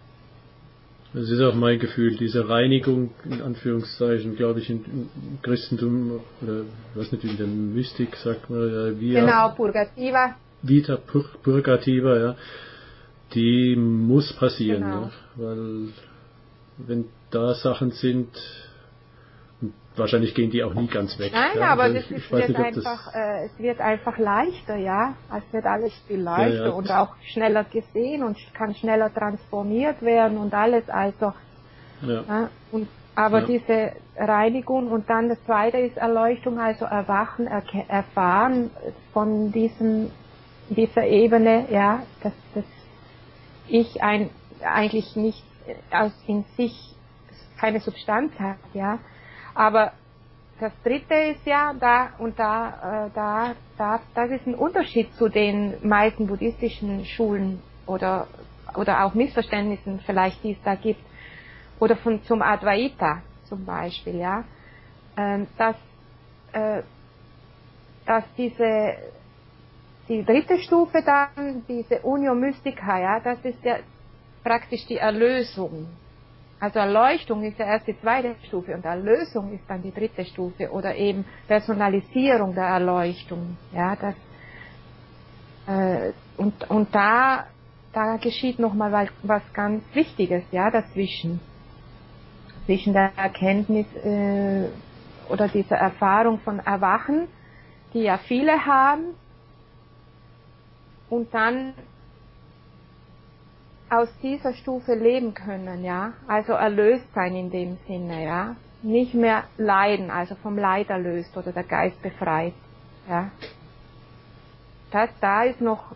Das ist auch mein Gefühl, diese Reinigung, in Anführungszeichen, glaube ich, im Christentum, oder was nicht, in der Mystik sagt man, ja, via, genau, Purgativa. Vita pur, Purgativa, ja, die muss passieren, genau. ne? Weil wenn da Sachen sind, wahrscheinlich gehen die auch nie ganz weg. Nein, ja? aber also das ich, ist, ich weiß wird nicht, ob einfach, das äh, es wird einfach leichter, ja. Es wird alles viel leichter ja, ja. und auch schneller gesehen und kann schneller transformiert werden und alles. Also, ja. ja, und aber ja. diese Reinigung und dann das zweite ist Erleuchtung, also Erwachen, erke- erfahren von diesem dieser Ebene, ja, dass das Ich ein eigentlich nicht aus in sich keine Substanz hat, ja. Aber das dritte ist ja da und da, äh, da, da, das ist ein Unterschied zu den meisten buddhistischen Schulen oder, oder auch Missverständnissen vielleicht, die es da gibt. Oder von, zum Advaita zum Beispiel, ja. Ähm, dass, äh, dass diese, die dritte Stufe dann, diese Unio Mystica, ja, das ist ja praktisch die Erlösung. Also Erleuchtung ist ja erst die zweite Stufe und Erlösung ist dann die dritte Stufe oder eben Personalisierung der Erleuchtung. Ja, das, äh, und, und da, da geschieht nochmal was ganz Wichtiges, ja, dazwischen. Zwischen der Erkenntnis äh, oder dieser Erfahrung von Erwachen, die ja viele haben, und dann aus dieser Stufe leben können, ja, also erlöst sein in dem Sinne, ja, nicht mehr leiden, also vom Leid erlöst oder der Geist befreit, ja. Das, da ist noch,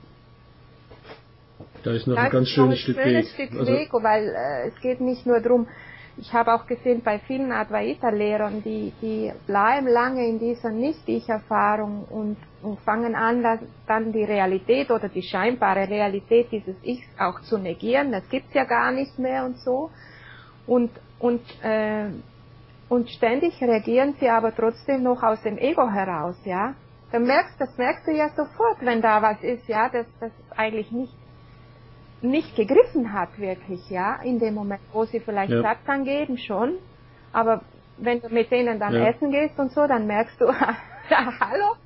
da ist noch ein ganz schönes Stück Weg. Ein schönes Stück also, Weg, weil äh, es geht nicht nur darum, ich habe auch gesehen bei vielen Advaita-Lehrern, die, die bleiben lange in dieser Nicht-Ich-Erfahrung und, und fangen an, das, dann die Realität oder die scheinbare Realität dieses Ichs auch zu negieren. Das gibt's ja gar nicht mehr und so. Und, und, äh, und ständig reagieren sie aber trotzdem noch aus dem Ego heraus, ja. Dann merkst, das merkst du ja sofort, wenn da was ist, ja, das, das eigentlich nicht nicht gegriffen hat wirklich, ja, in dem Moment, wo sie vielleicht ja. Satzang geben schon, aber wenn du mit denen dann ja. essen gehst und so, dann merkst du, ja, hallo?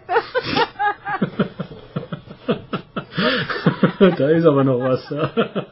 Da ist aber noch was, ja.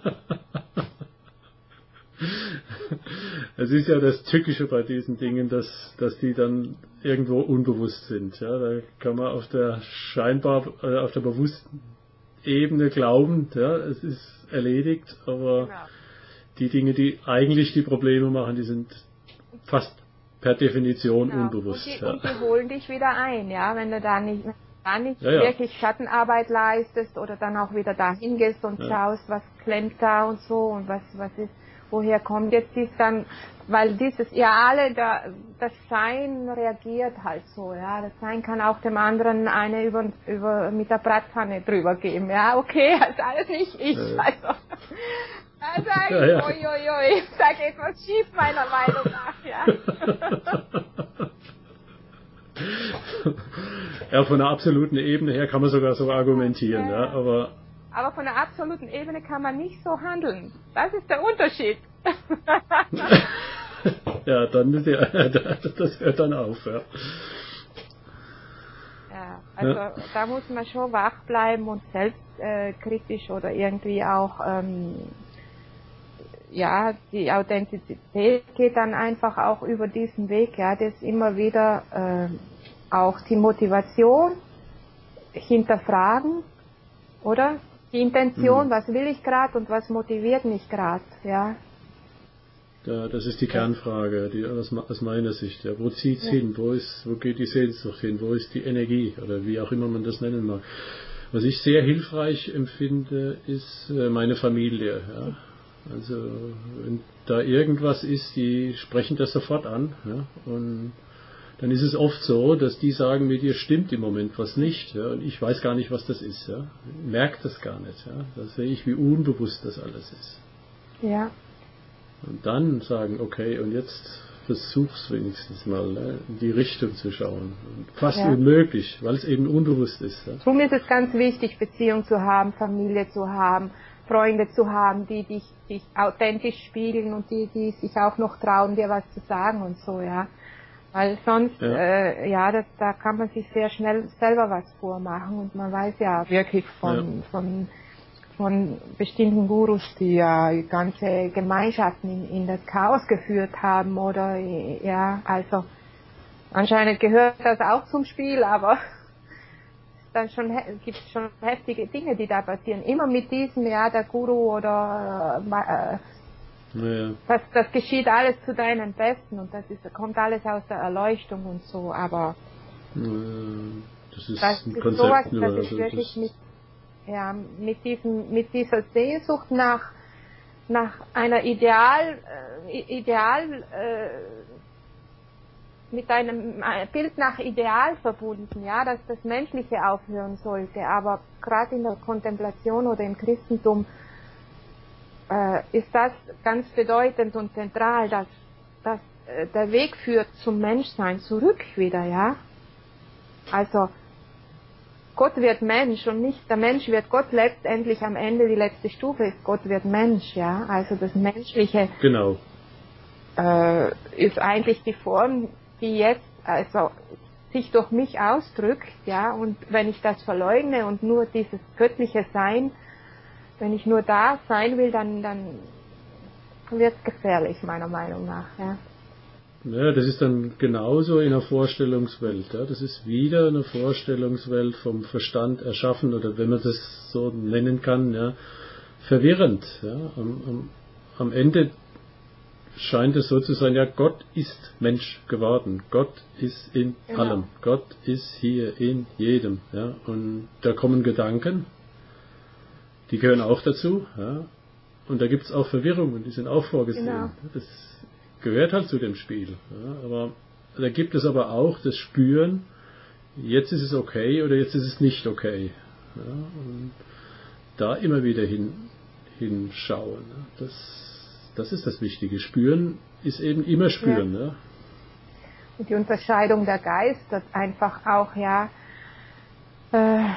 Es ist ja das Tückische bei diesen Dingen, dass, dass die dann irgendwo unbewusst sind, ja, da kann man auf der scheinbar, äh, auf der bewussten Ebene glauben, ja, es ist erledigt, aber genau. Die Dinge, die eigentlich die Probleme machen, die sind fast per Definition genau. unbewusst. Und die, ja. und die holen dich wieder ein, ja, wenn du da nicht, dann nicht ja, ja. wirklich Schattenarbeit leistest oder dann auch wieder dahin gehst und ja. schaust, was klemmt da und so und was, was ist, woher kommt jetzt dies dann, weil dieses, ja alle, da, das Sein reagiert halt so, ja, das Sein kann auch dem anderen eine über, über, mit der Bratpfanne drüber geben, ja, okay, das ist alles nicht ich, äh. also, da sag ja, ich, ja. oi, oi, oi, da geht was schief, meiner Meinung nach, ja. Ja, von der absoluten Ebene her kann man sogar so argumentieren, ja, ja, aber... Aber von der absoluten Ebene kann man nicht so handeln. Das ist der Unterschied. Ja, dann, ja, das hört dann auf, ja. Ja, also ja. Da muss man schon wach bleiben und selbstkritisch äh, oder irgendwie auch, ähm, ja, die Authentizität geht dann einfach auch über diesen Weg, ja, das immer wieder äh, auch die Motivation hinterfragen, oder? Die Intention, hm. was will ich gerade und was motiviert mich gerade, ja. Ja, das ist die Kernfrage, die aus, aus meiner Sicht. Ja. Wo zieht's ja. hin? Wo ist, wo geht die Sehnsucht hin? Wo ist die Energie? Oder wie auch immer man das nennen mag. Was ich sehr hilfreich empfinde, ist äh, meine Familie. Ja. Also wenn da irgendwas ist, die sprechen das sofort an. Ja. Und dann ist es oft so, dass die sagen, mit dir stimmt im Moment was nicht. Ja. Und ich weiß gar nicht, was das ist. Ja. Ich merke das gar nicht. Ja. Da sehe ich, wie unbewusst das alles ist. Ja. Und dann sagen, okay, und jetzt versuch's wenigstens mal, ne, in die Richtung zu schauen. Und fast ja. unmöglich, weil es eben unbewusst ist. Ja. Darum ist es ganz wichtig, Beziehung zu haben, Familie zu haben, Freunde zu haben, die dich, dich authentisch spiegeln und die, die sich auch noch trauen, dir was zu sagen und so, ja. Weil sonst, ja, äh, ja das, da kann man sich sehr schnell selber was vormachen und man weiß ja wirklich von, ja. von von bestimmten Gurus, die ja ganze Gemeinschaften in, in das Chaos geführt haben, oder, ja, also, anscheinend gehört das auch zum Spiel, aber dann schon, gibt es schon heftige Dinge, die da passieren. Immer mit diesem, ja, der Guru oder, äh, ja. das, das geschieht alles zu deinem Besten und das ist, kommt alles aus der Erleuchtung und so, aber, ja, das ist, das ein ist Konzept, sowas, das also ist wirklich das mit, ja, mit diesem, mit dieser Sehnsucht nach, nach einer Ideal, äh, Ideal, äh, mit einem Bild nach Ideal verbunden, ja, dass das Menschliche aufhören sollte. Aber gerade in der Kontemplation oder im Christentum äh, ist das ganz bedeutend und zentral, dass, dass äh, der Weg führt zum Menschsein zurück wieder, ja. Also Gott wird Mensch und nicht der Mensch wird Gott, letztendlich am Ende die letzte Stufe ist, Gott wird Mensch, ja. Also das Menschliche genau. äh, ist eigentlich die Form, die jetzt also sich durch mich ausdrückt, ja. Und wenn ich das verleugne und nur dieses göttliche Sein, wenn ich nur da sein will, dann, dann wird es gefährlich, meiner Meinung nach, ja. Ja, das ist dann genauso in einer Vorstellungswelt. Ja. Das ist wieder eine Vorstellungswelt vom Verstand erschaffen, oder wenn man das so nennen kann, ja, verwirrend. Ja. Am, am, am Ende scheint es so zu sein, ja, Gott ist Mensch geworden. Gott ist in genau. allem. Gott ist hier in jedem. Ja. Und da kommen Gedanken, die gehören auch dazu. Ja. Und da gibt es auch Verwirrungen, die sind auch vorgesehen. Genau. Das gehört halt zu dem Spiel. Ja, aber da gibt es aber auch das Spüren, jetzt ist es okay oder jetzt ist es nicht okay. Ja, und da immer wieder hin, hinschauen. Das, das ist das Wichtige. Spüren ist eben immer spüren. Ja. Ja. Und die Unterscheidung der Geister einfach auch, ja, äh,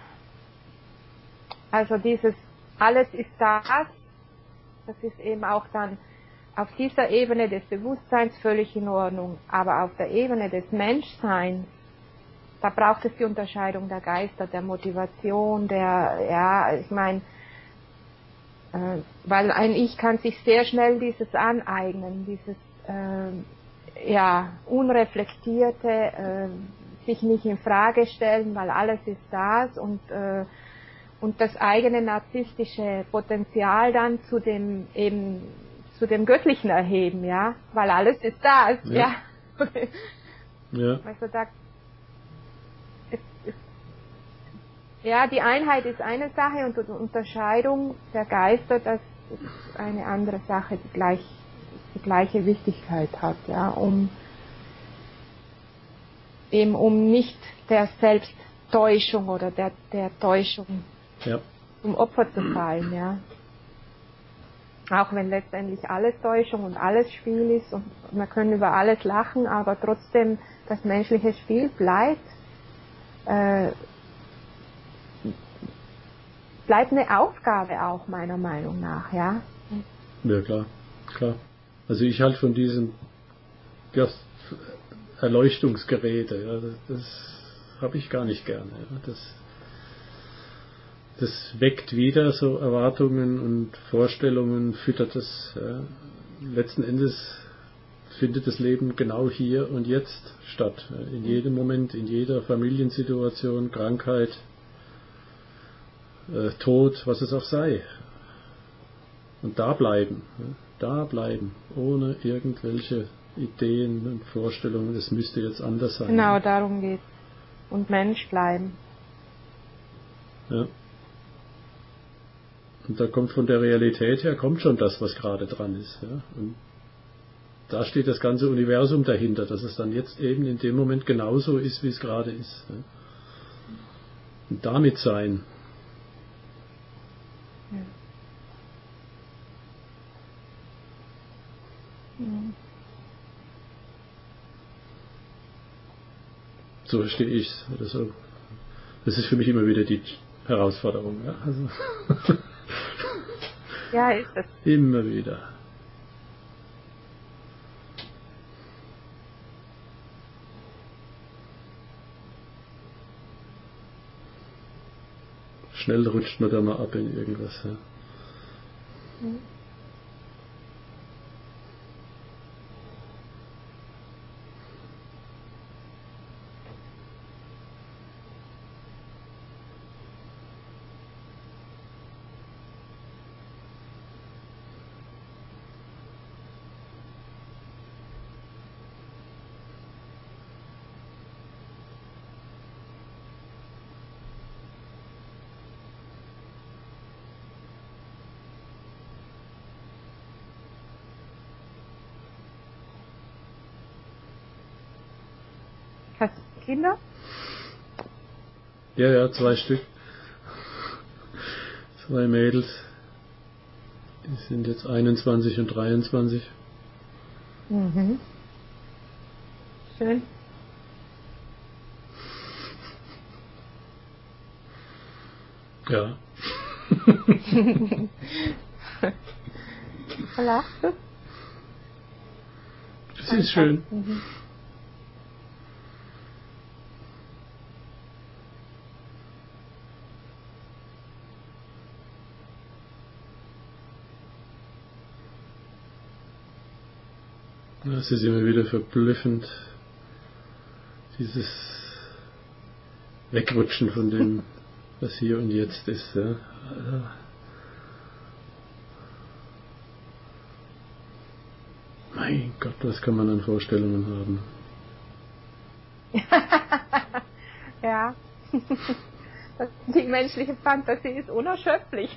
also dieses alles ist das, das ist eben auch dann auf dieser Ebene des Bewusstseins völlig in Ordnung, aber auf der Ebene des Menschseins, da braucht es die Unterscheidung der Geister, der Motivation, der, ja, ich meine, äh, weil ein Ich kann sich sehr schnell dieses aneignen, dieses, äh, ja, unreflektierte, äh, sich nicht in Frage stellen, weil alles ist das und, äh, und das eigene narzisstische Potenzial dann zu dem eben zu dem Göttlichen erheben, ja, weil alles ist das, ja. Ja. Ja. Also da, es, es, Ja, die Einheit ist eine Sache und die Unterscheidung der Geister, das ist eine andere Sache, die gleich, die gleiche Wichtigkeit hat, ja, um eben um nicht der Selbsttäuschung oder der, der Täuschung ja. zum Opfer zu fallen, ja. Auch wenn letztendlich alles Täuschung und alles Spiel ist und wir können über alles lachen, aber trotzdem das menschliche Spiel bleibt, äh, bleibt eine Aufgabe auch meiner Meinung nach, ja. Ja, klar, klar. Also ich halte von diesen ja, Erleuchtungsgeräte, ja, das, das habe ich gar nicht gerne. Ja. Das, das weckt wieder so Erwartungen und Vorstellungen, füttert das. Ja. Letzten Endes findet das Leben genau hier und jetzt statt. Ja. In jedem Moment, in jeder Familiensituation, Krankheit, äh, Tod, was es auch sei. Und da bleiben, ja. da bleiben, ohne irgendwelche Ideen und Vorstellungen, es müsste jetzt anders sein. Genau, darum geht's. Und Mensch bleiben. Ja. Und da kommt von der Realität her, kommt schon das, was gerade dran ist. Ja. Und da steht das ganze Universum dahinter, dass es dann jetzt eben in dem Moment genauso ist, wie es gerade ist. Ja. Und damit sein. Ja. Ja. So verstehe ich es. Oder so. Das ist für mich immer wieder die Herausforderung. Ja, also Ja, ist es. immer wieder. Schnell rutscht man da mal ab in irgendwas. Ja. Mhm. Hast du Kinder? Ja, ja, zwei Stück. Zwei Mädels. Die sind jetzt einundzwanzig und dreiundzwanzig. Mhm. Schön. Ja. Lachst du? Das ist schön. Mhm. Es ist immer wieder verblüffend, dieses Wegrutschen von dem, was hier und jetzt ist. Ja. Also, mein Gott, was kann man an Vorstellungen haben? Ja. Die menschliche Fantasie ist unerschöpflich.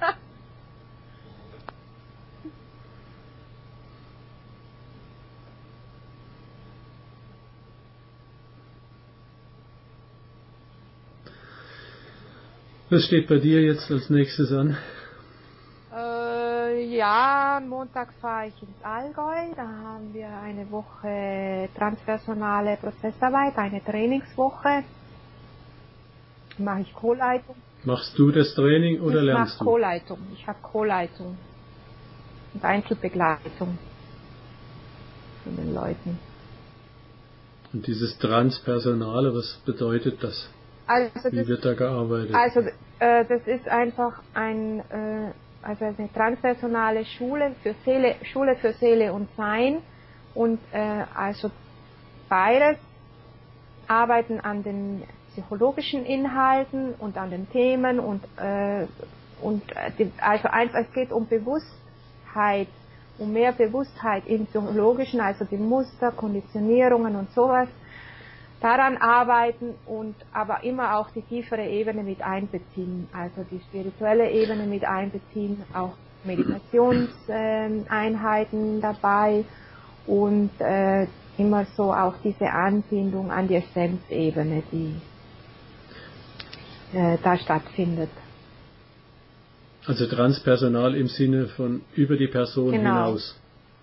Was steht bei dir jetzt als nächstes an? Äh, ja, Montag fahre ich ins Allgäu. Da haben wir eine Woche transpersonale Prozessarbeit, eine Trainingswoche. Mache ich Co-Leitung. Machst du das Training oder ich lernst mache du? Co-Leitung. Ich habe Co-Leitung und Einzelbegleitung von den Leuten. Und dieses Transpersonale, was bedeutet das? Also Wie das, wird da gearbeitet? also äh, das ist einfach ein äh, also eine transpersonale Schule für Seele, Schule für Seele und Sein und äh, also beides arbeiten an den psychologischen Inhalten und an den Themen und äh, und äh, die, also einfach es geht um Bewusstheit, um mehr Bewusstheit im psychologischen, also die Muster, Konditionierungen und sowas daran arbeiten und aber immer auch die tiefere Ebene mit einbeziehen, also die spirituelle Ebene mit einbeziehen, auch Meditationseinheiten äh, dabei und äh, immer so auch diese Anbindung an die Essenzebene, die äh, da stattfindet. Also transpersonal im Sinne von über die Person genau. hinaus.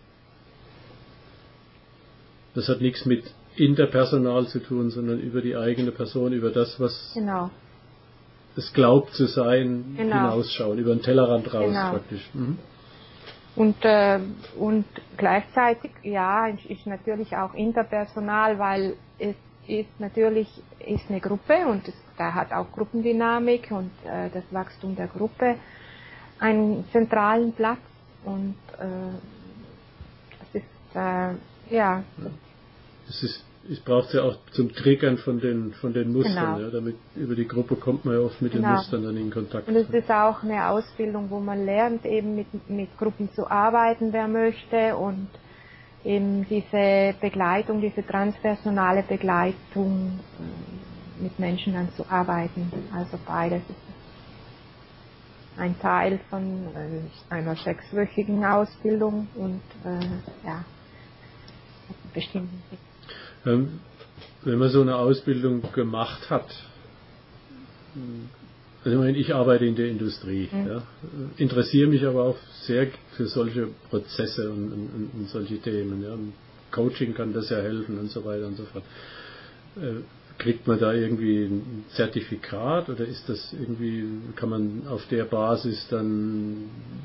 Das hat nichts mit interpersonal zu tun, sondern über die eigene Person, über das, was genau. es glaubt zu sein, genau. hinausschauen, über den Tellerrand raus genau. praktisch. Mhm. Und, äh, und gleichzeitig, ja, ist natürlich auch interpersonal, weil es ist natürlich ist eine Gruppe und es, da hat auch Gruppendynamik und äh, das Wachstum der Gruppe einen zentralen Platz und äh, das ist, äh, ja. Es ist, es braucht ja auch zum Triggern von den, von den Mustern, genau. ja, damit über die Gruppe kommt man ja oft mit genau. den Mustern dann in Kontakt. Und es ist auch eine Ausbildung, wo man lernt, eben mit, mit Gruppen zu arbeiten, wer möchte, und eben diese Begleitung, diese transpersonale Begleitung mit Menschen dann zu arbeiten. Also beides ist ein Teil von einer sechswöchigen Ausbildung und äh, ja, bestimmten. Ähm, wenn man so eine Ausbildung gemacht hat, also ich meine, ich arbeite in der Industrie, mhm. ja, interessiere mich aber auch sehr für solche Prozesse und, und, und solche Themen. Ja. Coaching kann das ja helfen und so weiter und so fort. Äh, kriegt man da irgendwie ein Zertifikat oder ist das irgendwie, kann man auf der Basis dann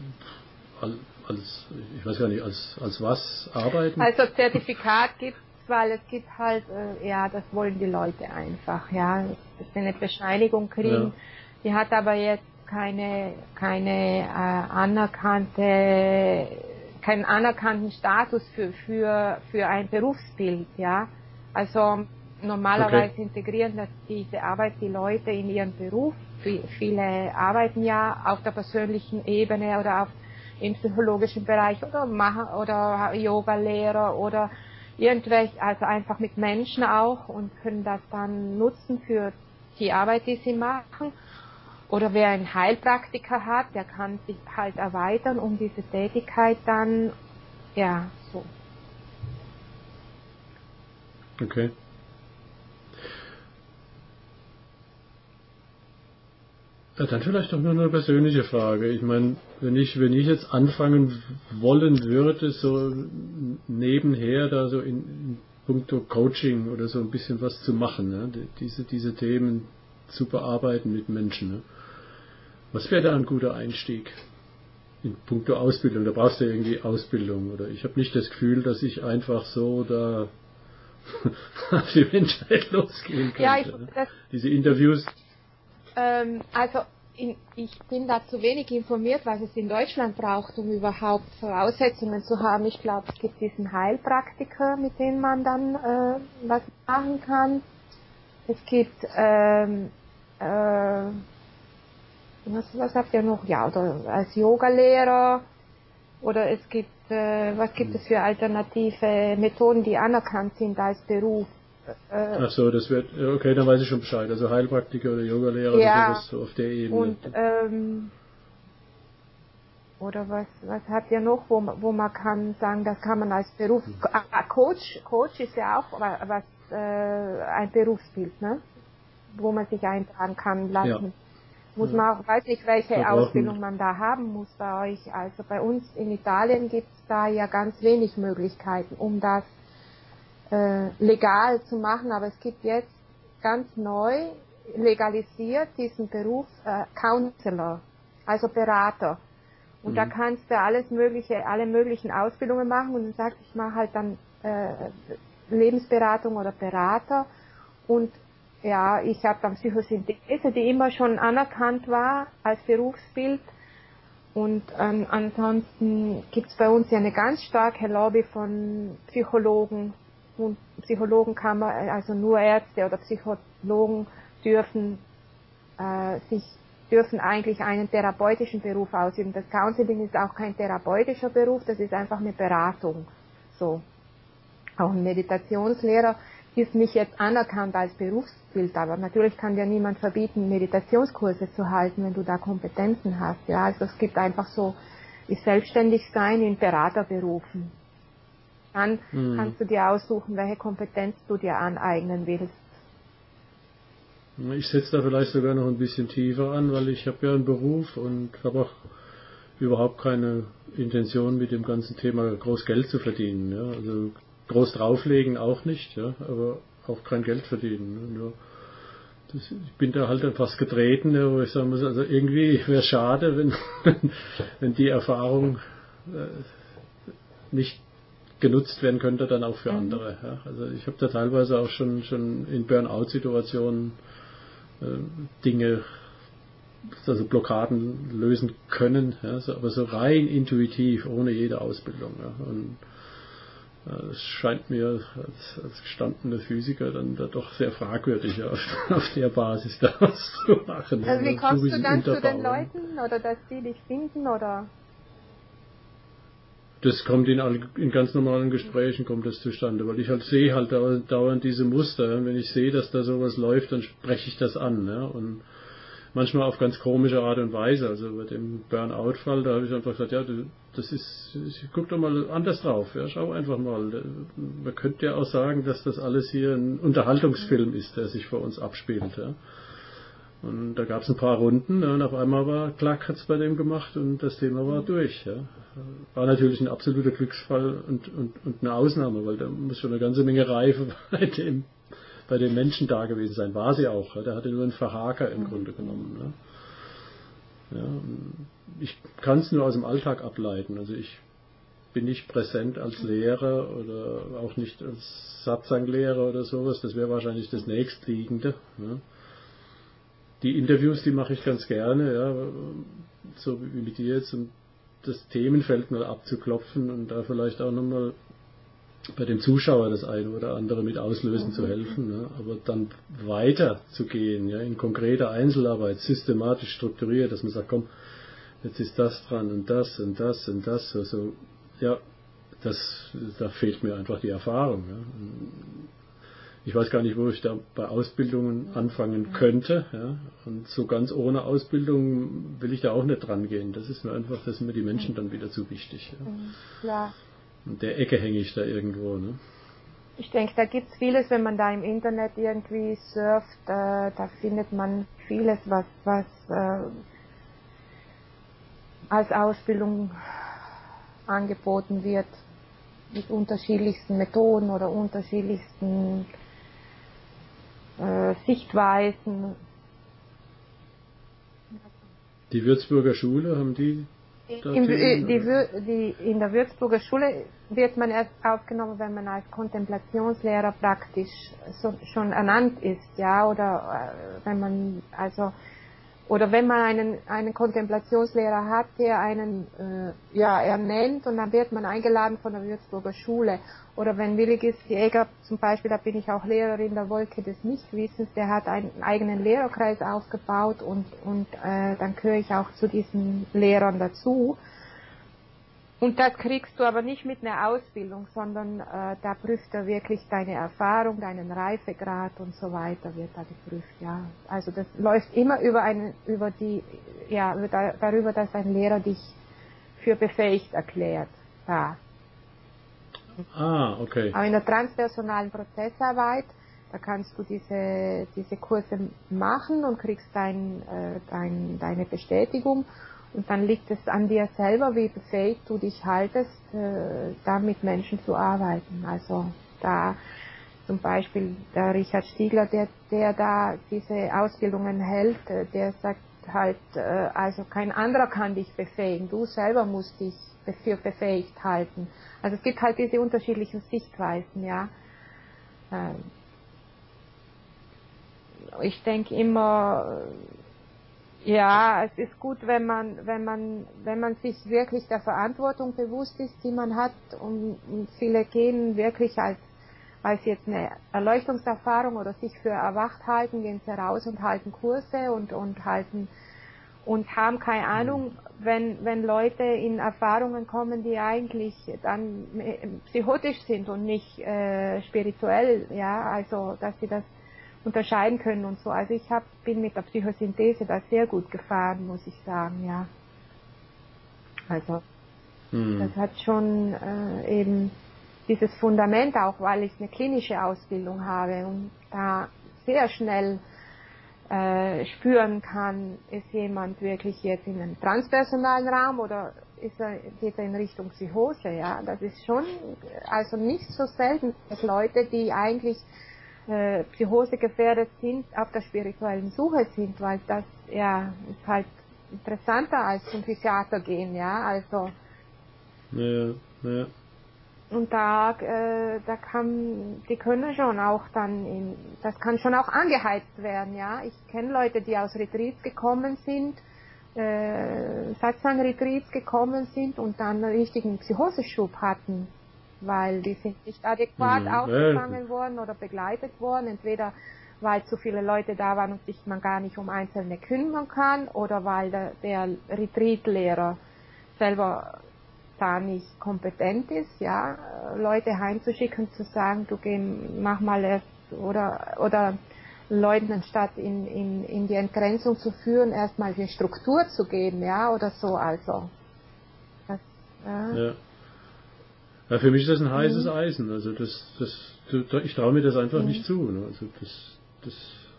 als, ich weiß gar nicht, als, als was arbeiten? Also Zertifikat gibt es, weil es gibt halt, äh, ja, das wollen die Leute einfach, ja, dass sie eine Bescheinigung kriegen. Ja. Die hat aber jetzt keine, keine äh, anerkannte, keinen anerkannten Status für, für, für ein Berufsbild, ja. Also normalerweise okay. integrieren das diese Arbeit die Leute in ihren Beruf. Viele arbeiten ja auf der persönlichen Ebene oder auf im psychologischen Bereich oder machen oder Yoga-Lehrer oder irgendwelche, also einfach mit Menschen auch, und können das dann nutzen für die Arbeit, die sie machen. Oder wer einen Heilpraktiker hat, der kann sich halt erweitern um diese Tätigkeit dann, ja, so. Okay. Ja, dann vielleicht doch nur eine persönliche Frage. Ich meine, wenn ich, wenn ich jetzt anfangen wollen würde, so nebenher da so in, in puncto Coaching oder so ein bisschen was zu machen, ne? diese, diese Themen zu bearbeiten mit Menschen. Ne? Was wäre da ein guter Einstieg in puncto Ausbildung? Da brauchst du ja irgendwie Ausbildung, oder? Ich habe nicht das Gefühl, dass ich einfach so da auf die Menschheit losgehen könnte. Ja, ich, ne? das, Diese Interviews. Ähm, also in, ich bin da zu wenig informiert, was es in Deutschland braucht, um überhaupt Voraussetzungen zu haben. Ich glaube, es gibt diesen Heilpraktiker, mit dem man dann äh, was machen kann. Es gibt ähm, äh, was, was habt ihr noch? Ja, oder als Yogalehrer, oder es gibt äh, was gibt es für alternative Methoden, die anerkannt sind als Beruf? Ach so, das wird, okay, dann weiß ich schon Bescheid. Also Heilpraktiker oder Yogalehrer ja, oder sowas so auf der Ebene. Und, ähm, oder was, was habt ihr noch, wo, wo man kann sagen, das kann man als Beruf, Coach, Coach ist ja auch was, äh, ein Berufsbild, ne? Wo man sich eintragen kann lassen. Ja. Muss man auch, weiß nicht, welche Ausbildung man da haben muss bei euch. Also bei uns in Italien gibt es da ja ganz wenig Möglichkeiten, um das Äh, legal zu machen, aber es gibt jetzt ganz neu legalisiert diesen Beruf äh, Counselor, also Berater. Und mhm. da kannst du alles mögliche, alle möglichen Ausbildungen machen, und du sagst, ich mache halt dann äh, Lebensberatung oder Berater, und ja, ich habe dann Psychosynthese, die immer schon anerkannt war als Berufsbild. Und ähm, ansonsten gibt es bei uns ja eine ganz starke Lobby von Psychologen. Und Psychologen kann man, also nur Ärzte oder Psychologen dürfen äh, sich dürfen eigentlich einen therapeutischen Beruf ausüben. Das Counseling ist auch kein therapeutischer Beruf, das ist einfach eine Beratung. So. Auch ein Meditationslehrer ist nicht jetzt anerkannt als Berufsbild, aber natürlich kann dir niemand verbieten, Meditationskurse zu halten, wenn du da Kompetenzen hast. Ja, also es gibt einfach so, wie selbstständig sein in Beraterberufen. Dann mhm. kannst du dir aussuchen, welche Kompetenz du dir aneignen willst. Ich setze da vielleicht sogar noch ein bisschen tiefer an, weil ich habe ja einen Beruf und habe auch überhaupt keine Intention, mit dem ganzen Thema groß Geld zu verdienen. Ja. Also groß drauflegen auch nicht, ja, aber auch kein Geld verdienen. Ne. Nur das, ich bin da halt etwas getreten, ja, wo ich sagen muss, also irgendwie wäre es schade, wenn, wenn die Erfahrung äh, nicht genutzt werden könnte, dann auch für mhm. andere. Ja. Also ich habe da teilweise auch schon, schon in Burnout-Situationen äh, Dinge, also Blockaden lösen können, ja, so, aber so rein intuitiv, ohne jede Ausbildung. Ja. Und äh, es scheint mir als, als gestandener Physiker dann da doch sehr fragwürdig auf, auf der Basis das zu machen. Also wie kommst du dann zu den Leuten oder dass die dich finden oder? Das kommt in, in ganz normalen Gesprächen kommt das zustande, weil ich halt sehe halt dauernd, dauernd diese Muster. Und wenn ich sehe, dass da sowas läuft, dann spreche ich das an. Ja, und manchmal auf ganz komische Art und Weise. Also bei dem Burnout-Fall, da habe ich einfach gesagt, ja, das ist, guck doch mal anders drauf, ja, schau einfach mal. Man könnte ja auch sagen, dass das alles hier ein Unterhaltungsfilm ist, der sich vor uns abspielt. Ja. Und da gab es ein paar Runden, ja, und auf einmal war klack, hat's bei dem gemacht und das Thema war durch. Ja. War natürlich ein absoluter Glücksfall und, und, und eine Ausnahme, weil da muss schon eine ganze Menge Reife bei dem, bei den Menschen da gewesen sein. War sie auch. Ja. Der hatte nur einen Verhaker im Grunde genommen. Ja. Ja, ich kann es nur aus dem Alltag ableiten. Also ich bin nicht präsent als Lehrer oder auch nicht als Satzanglehrer oder sowas. Das wäre wahrscheinlich das Nächstliegende. Ja. Die Interviews, die mache ich ganz gerne, ja, so wie mit dir jetzt, um das Themenfeld mal abzuklopfen und da vielleicht auch nochmal bei dem Zuschauer das eine oder andere mit auslösen zu helfen, ja, aber dann weiter zu gehen, ja, in konkreter Einzelarbeit, systematisch strukturiert, dass man sagt, komm, jetzt ist das dran und das und das und das, also, ja, das, da fehlt mir einfach die Erfahrung, ja. Ich weiß gar nicht, wo ich da bei Ausbildungen anfangen könnte. Ja. Und so ganz ohne Ausbildung will ich da auch nicht dran gehen. Das ist mir einfach, das sind mir die Menschen dann wieder zu wichtig. Ja. Klar. Und der Ecke hänge ich da irgendwo. Ne. Ich denke, da gibt es vieles, wenn man da im Internet irgendwie surft, äh, da findet man vieles, was, was äh, als Ausbildung angeboten wird, mit unterschiedlichsten Methoden oder unterschiedlichsten Äh, Sichtweisen. Die Würzburger Schule, haben die da Im, Themen, die, die, in der Würzburger Schule wird man erst aufgenommen, wenn man als Kontemplationslehrer praktisch so, schon ernannt ist, ja, oder äh, wenn man also oder wenn man einen einen Kontemplationslehrer hat, der einen äh, ja ernennt und dann wird man eingeladen von der Würzburger Schule. Oder wenn Willigis Jäger zum Beispiel, da bin ich auch Lehrerin der Wolke des Nichtwissens, der hat einen eigenen Lehrerkreis aufgebaut und und äh, dann gehöre ich auch zu diesen Lehrern dazu. Und das kriegst du aber nicht mit einer Ausbildung, sondern äh, da prüft er wirklich deine Erfahrung, deinen Reifegrad und so weiter wird da geprüft, ja. Also das läuft immer über einen, über die, ja, über, darüber, dass ein Lehrer dich für befähigt erklärt, ja. Ah, okay. Aber in der transpersonalen Prozessarbeit, da kannst du diese, diese Kurse machen und kriegst dein, äh, dein, deine Bestätigung. Und dann liegt es an dir selber, wie befähigt du dich haltest, äh, da mit Menschen zu arbeiten. Also da zum Beispiel der Richard Stiegler, der, der da diese Ausbildungen hält, äh, der sagt halt, äh, also kein anderer kann dich befähigen, du selber musst dich für befähigt halten. Also es gibt halt diese unterschiedlichen Sichtweisen, ja. Ähm, ich denke immer, ja, es ist gut, wenn man, wenn man, wenn man sich wirklich der Verantwortung bewusst ist, die man hat, und, und viele gehen wirklich als, weil sie jetzt eine Erleuchtungserfahrung oder sich für erwacht halten, gehen sie raus und halten Kurse und, und halten, und haben keine Ahnung, wenn, wenn Leute in Erfahrungen kommen, die eigentlich dann psychotisch sind und nicht äh, spirituell, ja, also dass sie das unterscheiden können und so. Also ich hab, bin mit der Psychosynthese da sehr gut gefahren, muss ich sagen, ja. Also mhm. das hat schon äh, eben dieses Fundament auch, weil ich eine klinische Ausbildung habe und da sehr schnell äh, spüren kann, ist jemand wirklich jetzt in einem transpersonalen Raum oder ist er, geht er in Richtung Psychose, ja. Das ist schon, also nicht so selten, dass Leute, die eigentlich äh, Psychose gefährdet sind, auf der spirituellen Suche sind, weil das, ja, ist halt interessanter als zum Psychiater gehen, ja, also. Ja, ja. Und da, äh, da kann, die können schon auch dann, in, das kann schon auch angeheizt werden, ja. Ich kenne Leute, die aus Retreats gekommen sind, äh, Satsang-Retreats gekommen sind und dann einen richtigen Psychoseschub hatten, weil die sind nicht adäquat mhm. aufgefangen ja. worden oder begleitet worden, entweder weil zu viele Leute da waren und sich man gar nicht um Einzelne kümmern kann oder weil der, der Retreat-Lehrer selber da nicht kompetent ist, ja, Leute heimzuschicken, zu sagen, du geh, mach mal erst, oder, oder Leuten anstatt in, in, in die Entgrenzung zu führen, erstmal die Struktur zu geben, ja, oder so, also. Das, ja. Ja. Ja, für mich ist das ein heißes mhm. Eisen, also das, das, ich traue mir das einfach mhm. nicht zu, ne? Also das, das.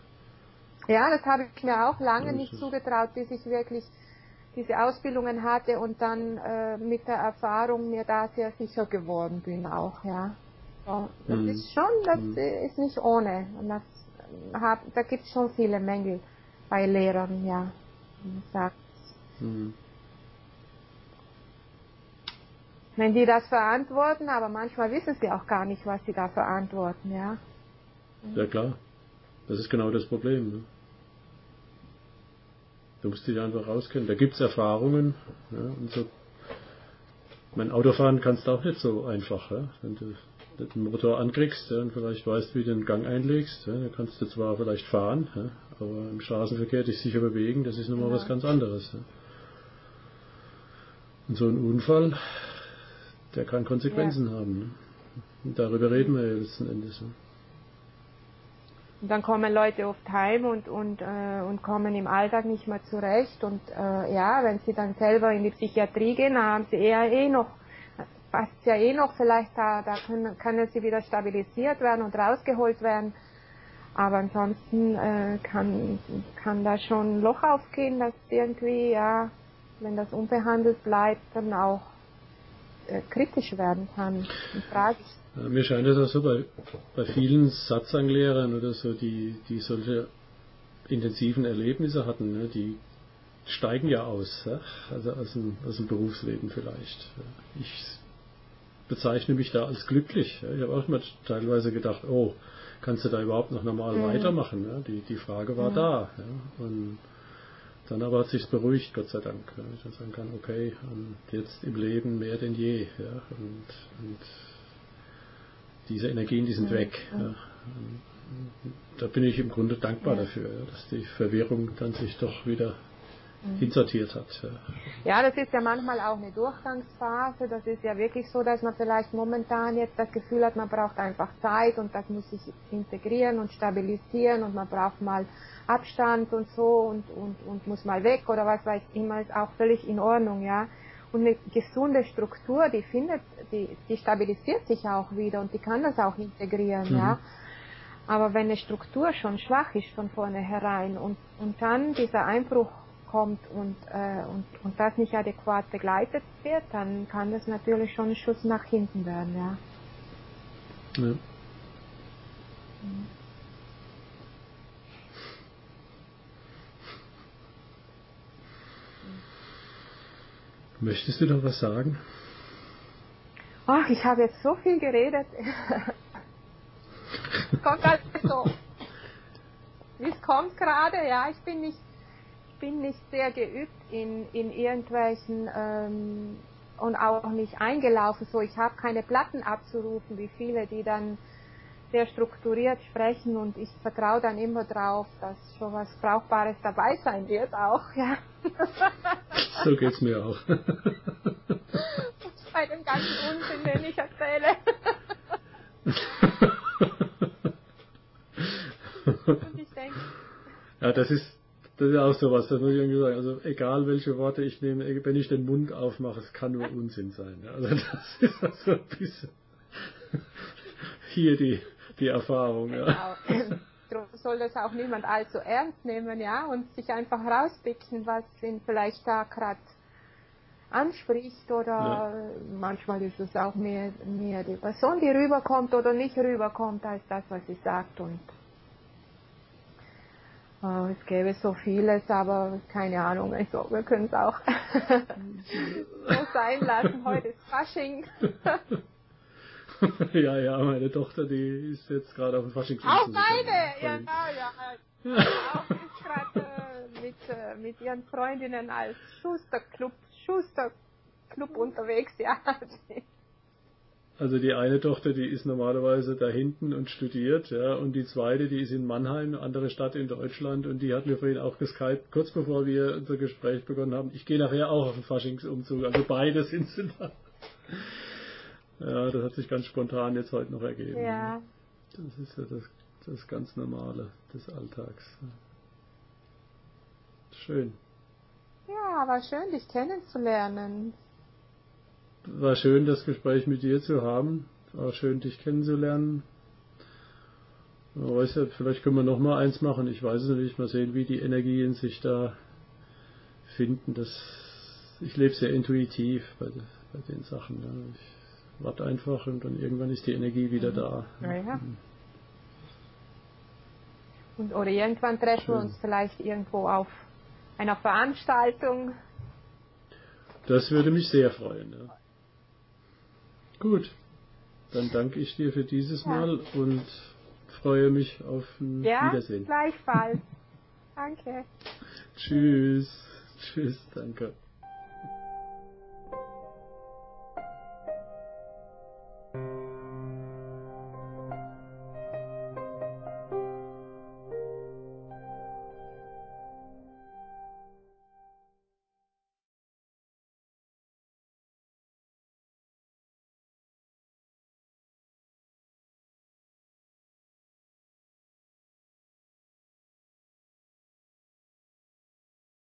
Ja, das habe ich mir auch lange nicht zugetraut, bis ich wirklich diese Ausbildungen hatte und dann äh, mit der Erfahrung mir da sehr sicher geworden bin auch, ja. So, das mhm. ist schon, das mhm. ist nicht ohne. Und das hat, da gibt es schon viele Mängel bei Lehrern, ja. Mhm. Wenn die das verantworten, aber manchmal wissen sie auch gar nicht, was sie da verantworten, ja. Ja klar, das ist genau das Problem, ne? Du musst dich einfach rauskennen. Da gibt es Erfahrungen. Ja, und so. Mein Autofahren kannst du auch nicht so einfach. Ja? Wenn du den Motor ankriegst, ja, und vielleicht weißt, wie du den Gang einlegst, ja, dann kannst du zwar vielleicht fahren, ja, aber im Straßenverkehr dich sicher bewegen, das ist nochmal ja. was ganz anderes. Ja? Und so ein Unfall, der kann Konsequenzen ja. haben. Ne? Und darüber reden wir ja letzten Endes. Ne? Und dann kommen Leute oft heim und und äh, und kommen im Alltag nicht mehr zurecht und äh, ja, wenn sie dann selber in die Psychiatrie gehen, dann haben sie eher eh noch, passt ja eh noch vielleicht da, da können, können sie wieder stabilisiert werden und rausgeholt werden, aber ansonsten äh, kann kann da schon ein Loch aufgehen, dass irgendwie, ja, wenn das unbehandelt bleibt, dann auch äh, kritisch werden kann und tragisch. Ja, mir scheint es auch so, bei, bei vielen Satsang-Lehrern oder so, die, die solche intensiven Erlebnisse hatten, ne, die steigen ja aus, ja? Also aus dem, aus dem Berufsleben vielleicht. Ich bezeichne mich da als glücklich. Ja? Ich habe auch mal teilweise gedacht, oh, kannst du da überhaupt noch normal mhm. weitermachen? Ja? Die, die Frage war mhm. da. Ja? Und dann aber hat sich's beruhigt, Gott sei Dank. Ja? Ich dann sagen kann, okay, und jetzt im Leben mehr denn je. Ja? Und, und diese Energien, die sind mhm. weg. Ja. Da bin ich im Grunde dankbar ja. dafür, ja, dass die Verwirrung dann sich doch wieder mhm. hinsortiert hat. Ja. ja, das ist ja manchmal auch eine Durchgangsphase. Das ist ja wirklich so, dass man vielleicht momentan jetzt das Gefühl hat, man braucht einfach Zeit und das muss sich integrieren und stabilisieren und man braucht mal Abstand und so und, und, und muss mal weg oder was weiß ich immer, ist auch völlig in Ordnung, ja. Und eine gesunde Struktur, die findet, die, die stabilisiert sich auch wieder und die kann das auch integrieren, mhm. ja. Aber wenn eine Struktur schon schwach ist von vornherein und, und dann dieser Einbruch kommt und, äh, und, und das nicht adäquat begleitet wird, dann kann das natürlich schon ein Schuss nach hinten werden, ja. Ja. Mhm. Möchtest du noch was sagen? Ach, ich habe jetzt so viel geredet. Kommt halt so, wie es kommt gerade, ja. Ich bin nicht, bin nicht sehr geübt in, in irgendwelchen ähm, und auch nicht eingelaufen. So, ich habe keine Platten abzurufen, wie viele, die dann sehr strukturiert sprechen und ich vertraue dann immer drauf, dass schon was Brauchbares dabei sein wird auch, ja. So geht's mir auch. Bei dem ganzen Unsinn, den ich erzähle. Und ich denke... Ja, das ist, das ist auch sowas, das muss ich irgendwie sagen. Also egal welche Worte ich nehme, wenn ich den Mund aufmache, es kann nur Unsinn sein. Ja. Also das ist also ein bisschen hier die, die Erfahrung. Ja. Genau. Darum soll das auch niemand allzu ernst nehmen, ja, und sich einfach rauspicken, was ihn vielleicht da gerade anspricht oder ja. Manchmal ist es auch mehr, mehr die Person, die rüberkommt oder nicht rüberkommt, als das, was sie sagt. Und oh, es gäbe so vieles, aber keine Ahnung, also wir können es auch so sein lassen. Heute ist Fasching. Ja, ja, meine Tochter, die ist jetzt gerade auf dem Fasching. Auch meine, ja, ja. ja. Auch ist gerade äh, mit, äh, mit ihren Freundinnen als Schusterclub, Schusterclub unterwegs, ja. Also die eine Tochter, die ist normalerweise da hinten und studiert, ja, und die zweite, die ist in Mannheim, eine andere Stadt in Deutschland, und die hat mir vorhin auch geskypt, kurz bevor wir unser Gespräch begonnen haben, ich gehe nachher auch auf den Faschingsumzug, also beide sind sie da. Ja, das hat sich ganz spontan jetzt heute noch ergeben. Ja. Das ist ja das, das ganz Normale des Alltags. Schön. Ja, war schön, dich kennenzulernen. War schön, das Gespräch mit dir zu haben. War schön, dich kennenzulernen. Man weiß ja, vielleicht können wir noch mal eins machen. Ich weiß es nicht. Mal sehen, wie die Energien sich da finden. Das, ich lebe sehr intuitiv bei, bei den Sachen. Ja. Ich warte einfach und dann irgendwann ist die Energie wieder da. Ja, ja. Und, oder irgendwann treffen Schön. wir uns vielleicht irgendwo auf einer Veranstaltung. Das würde mich sehr freuen. Ja. Gut, dann danke ich dir für dieses ja. Mal und freue mich auf ein ja, Wiedersehen. Ja, gleichfalls. Danke. Tschüss. Tschüss, danke.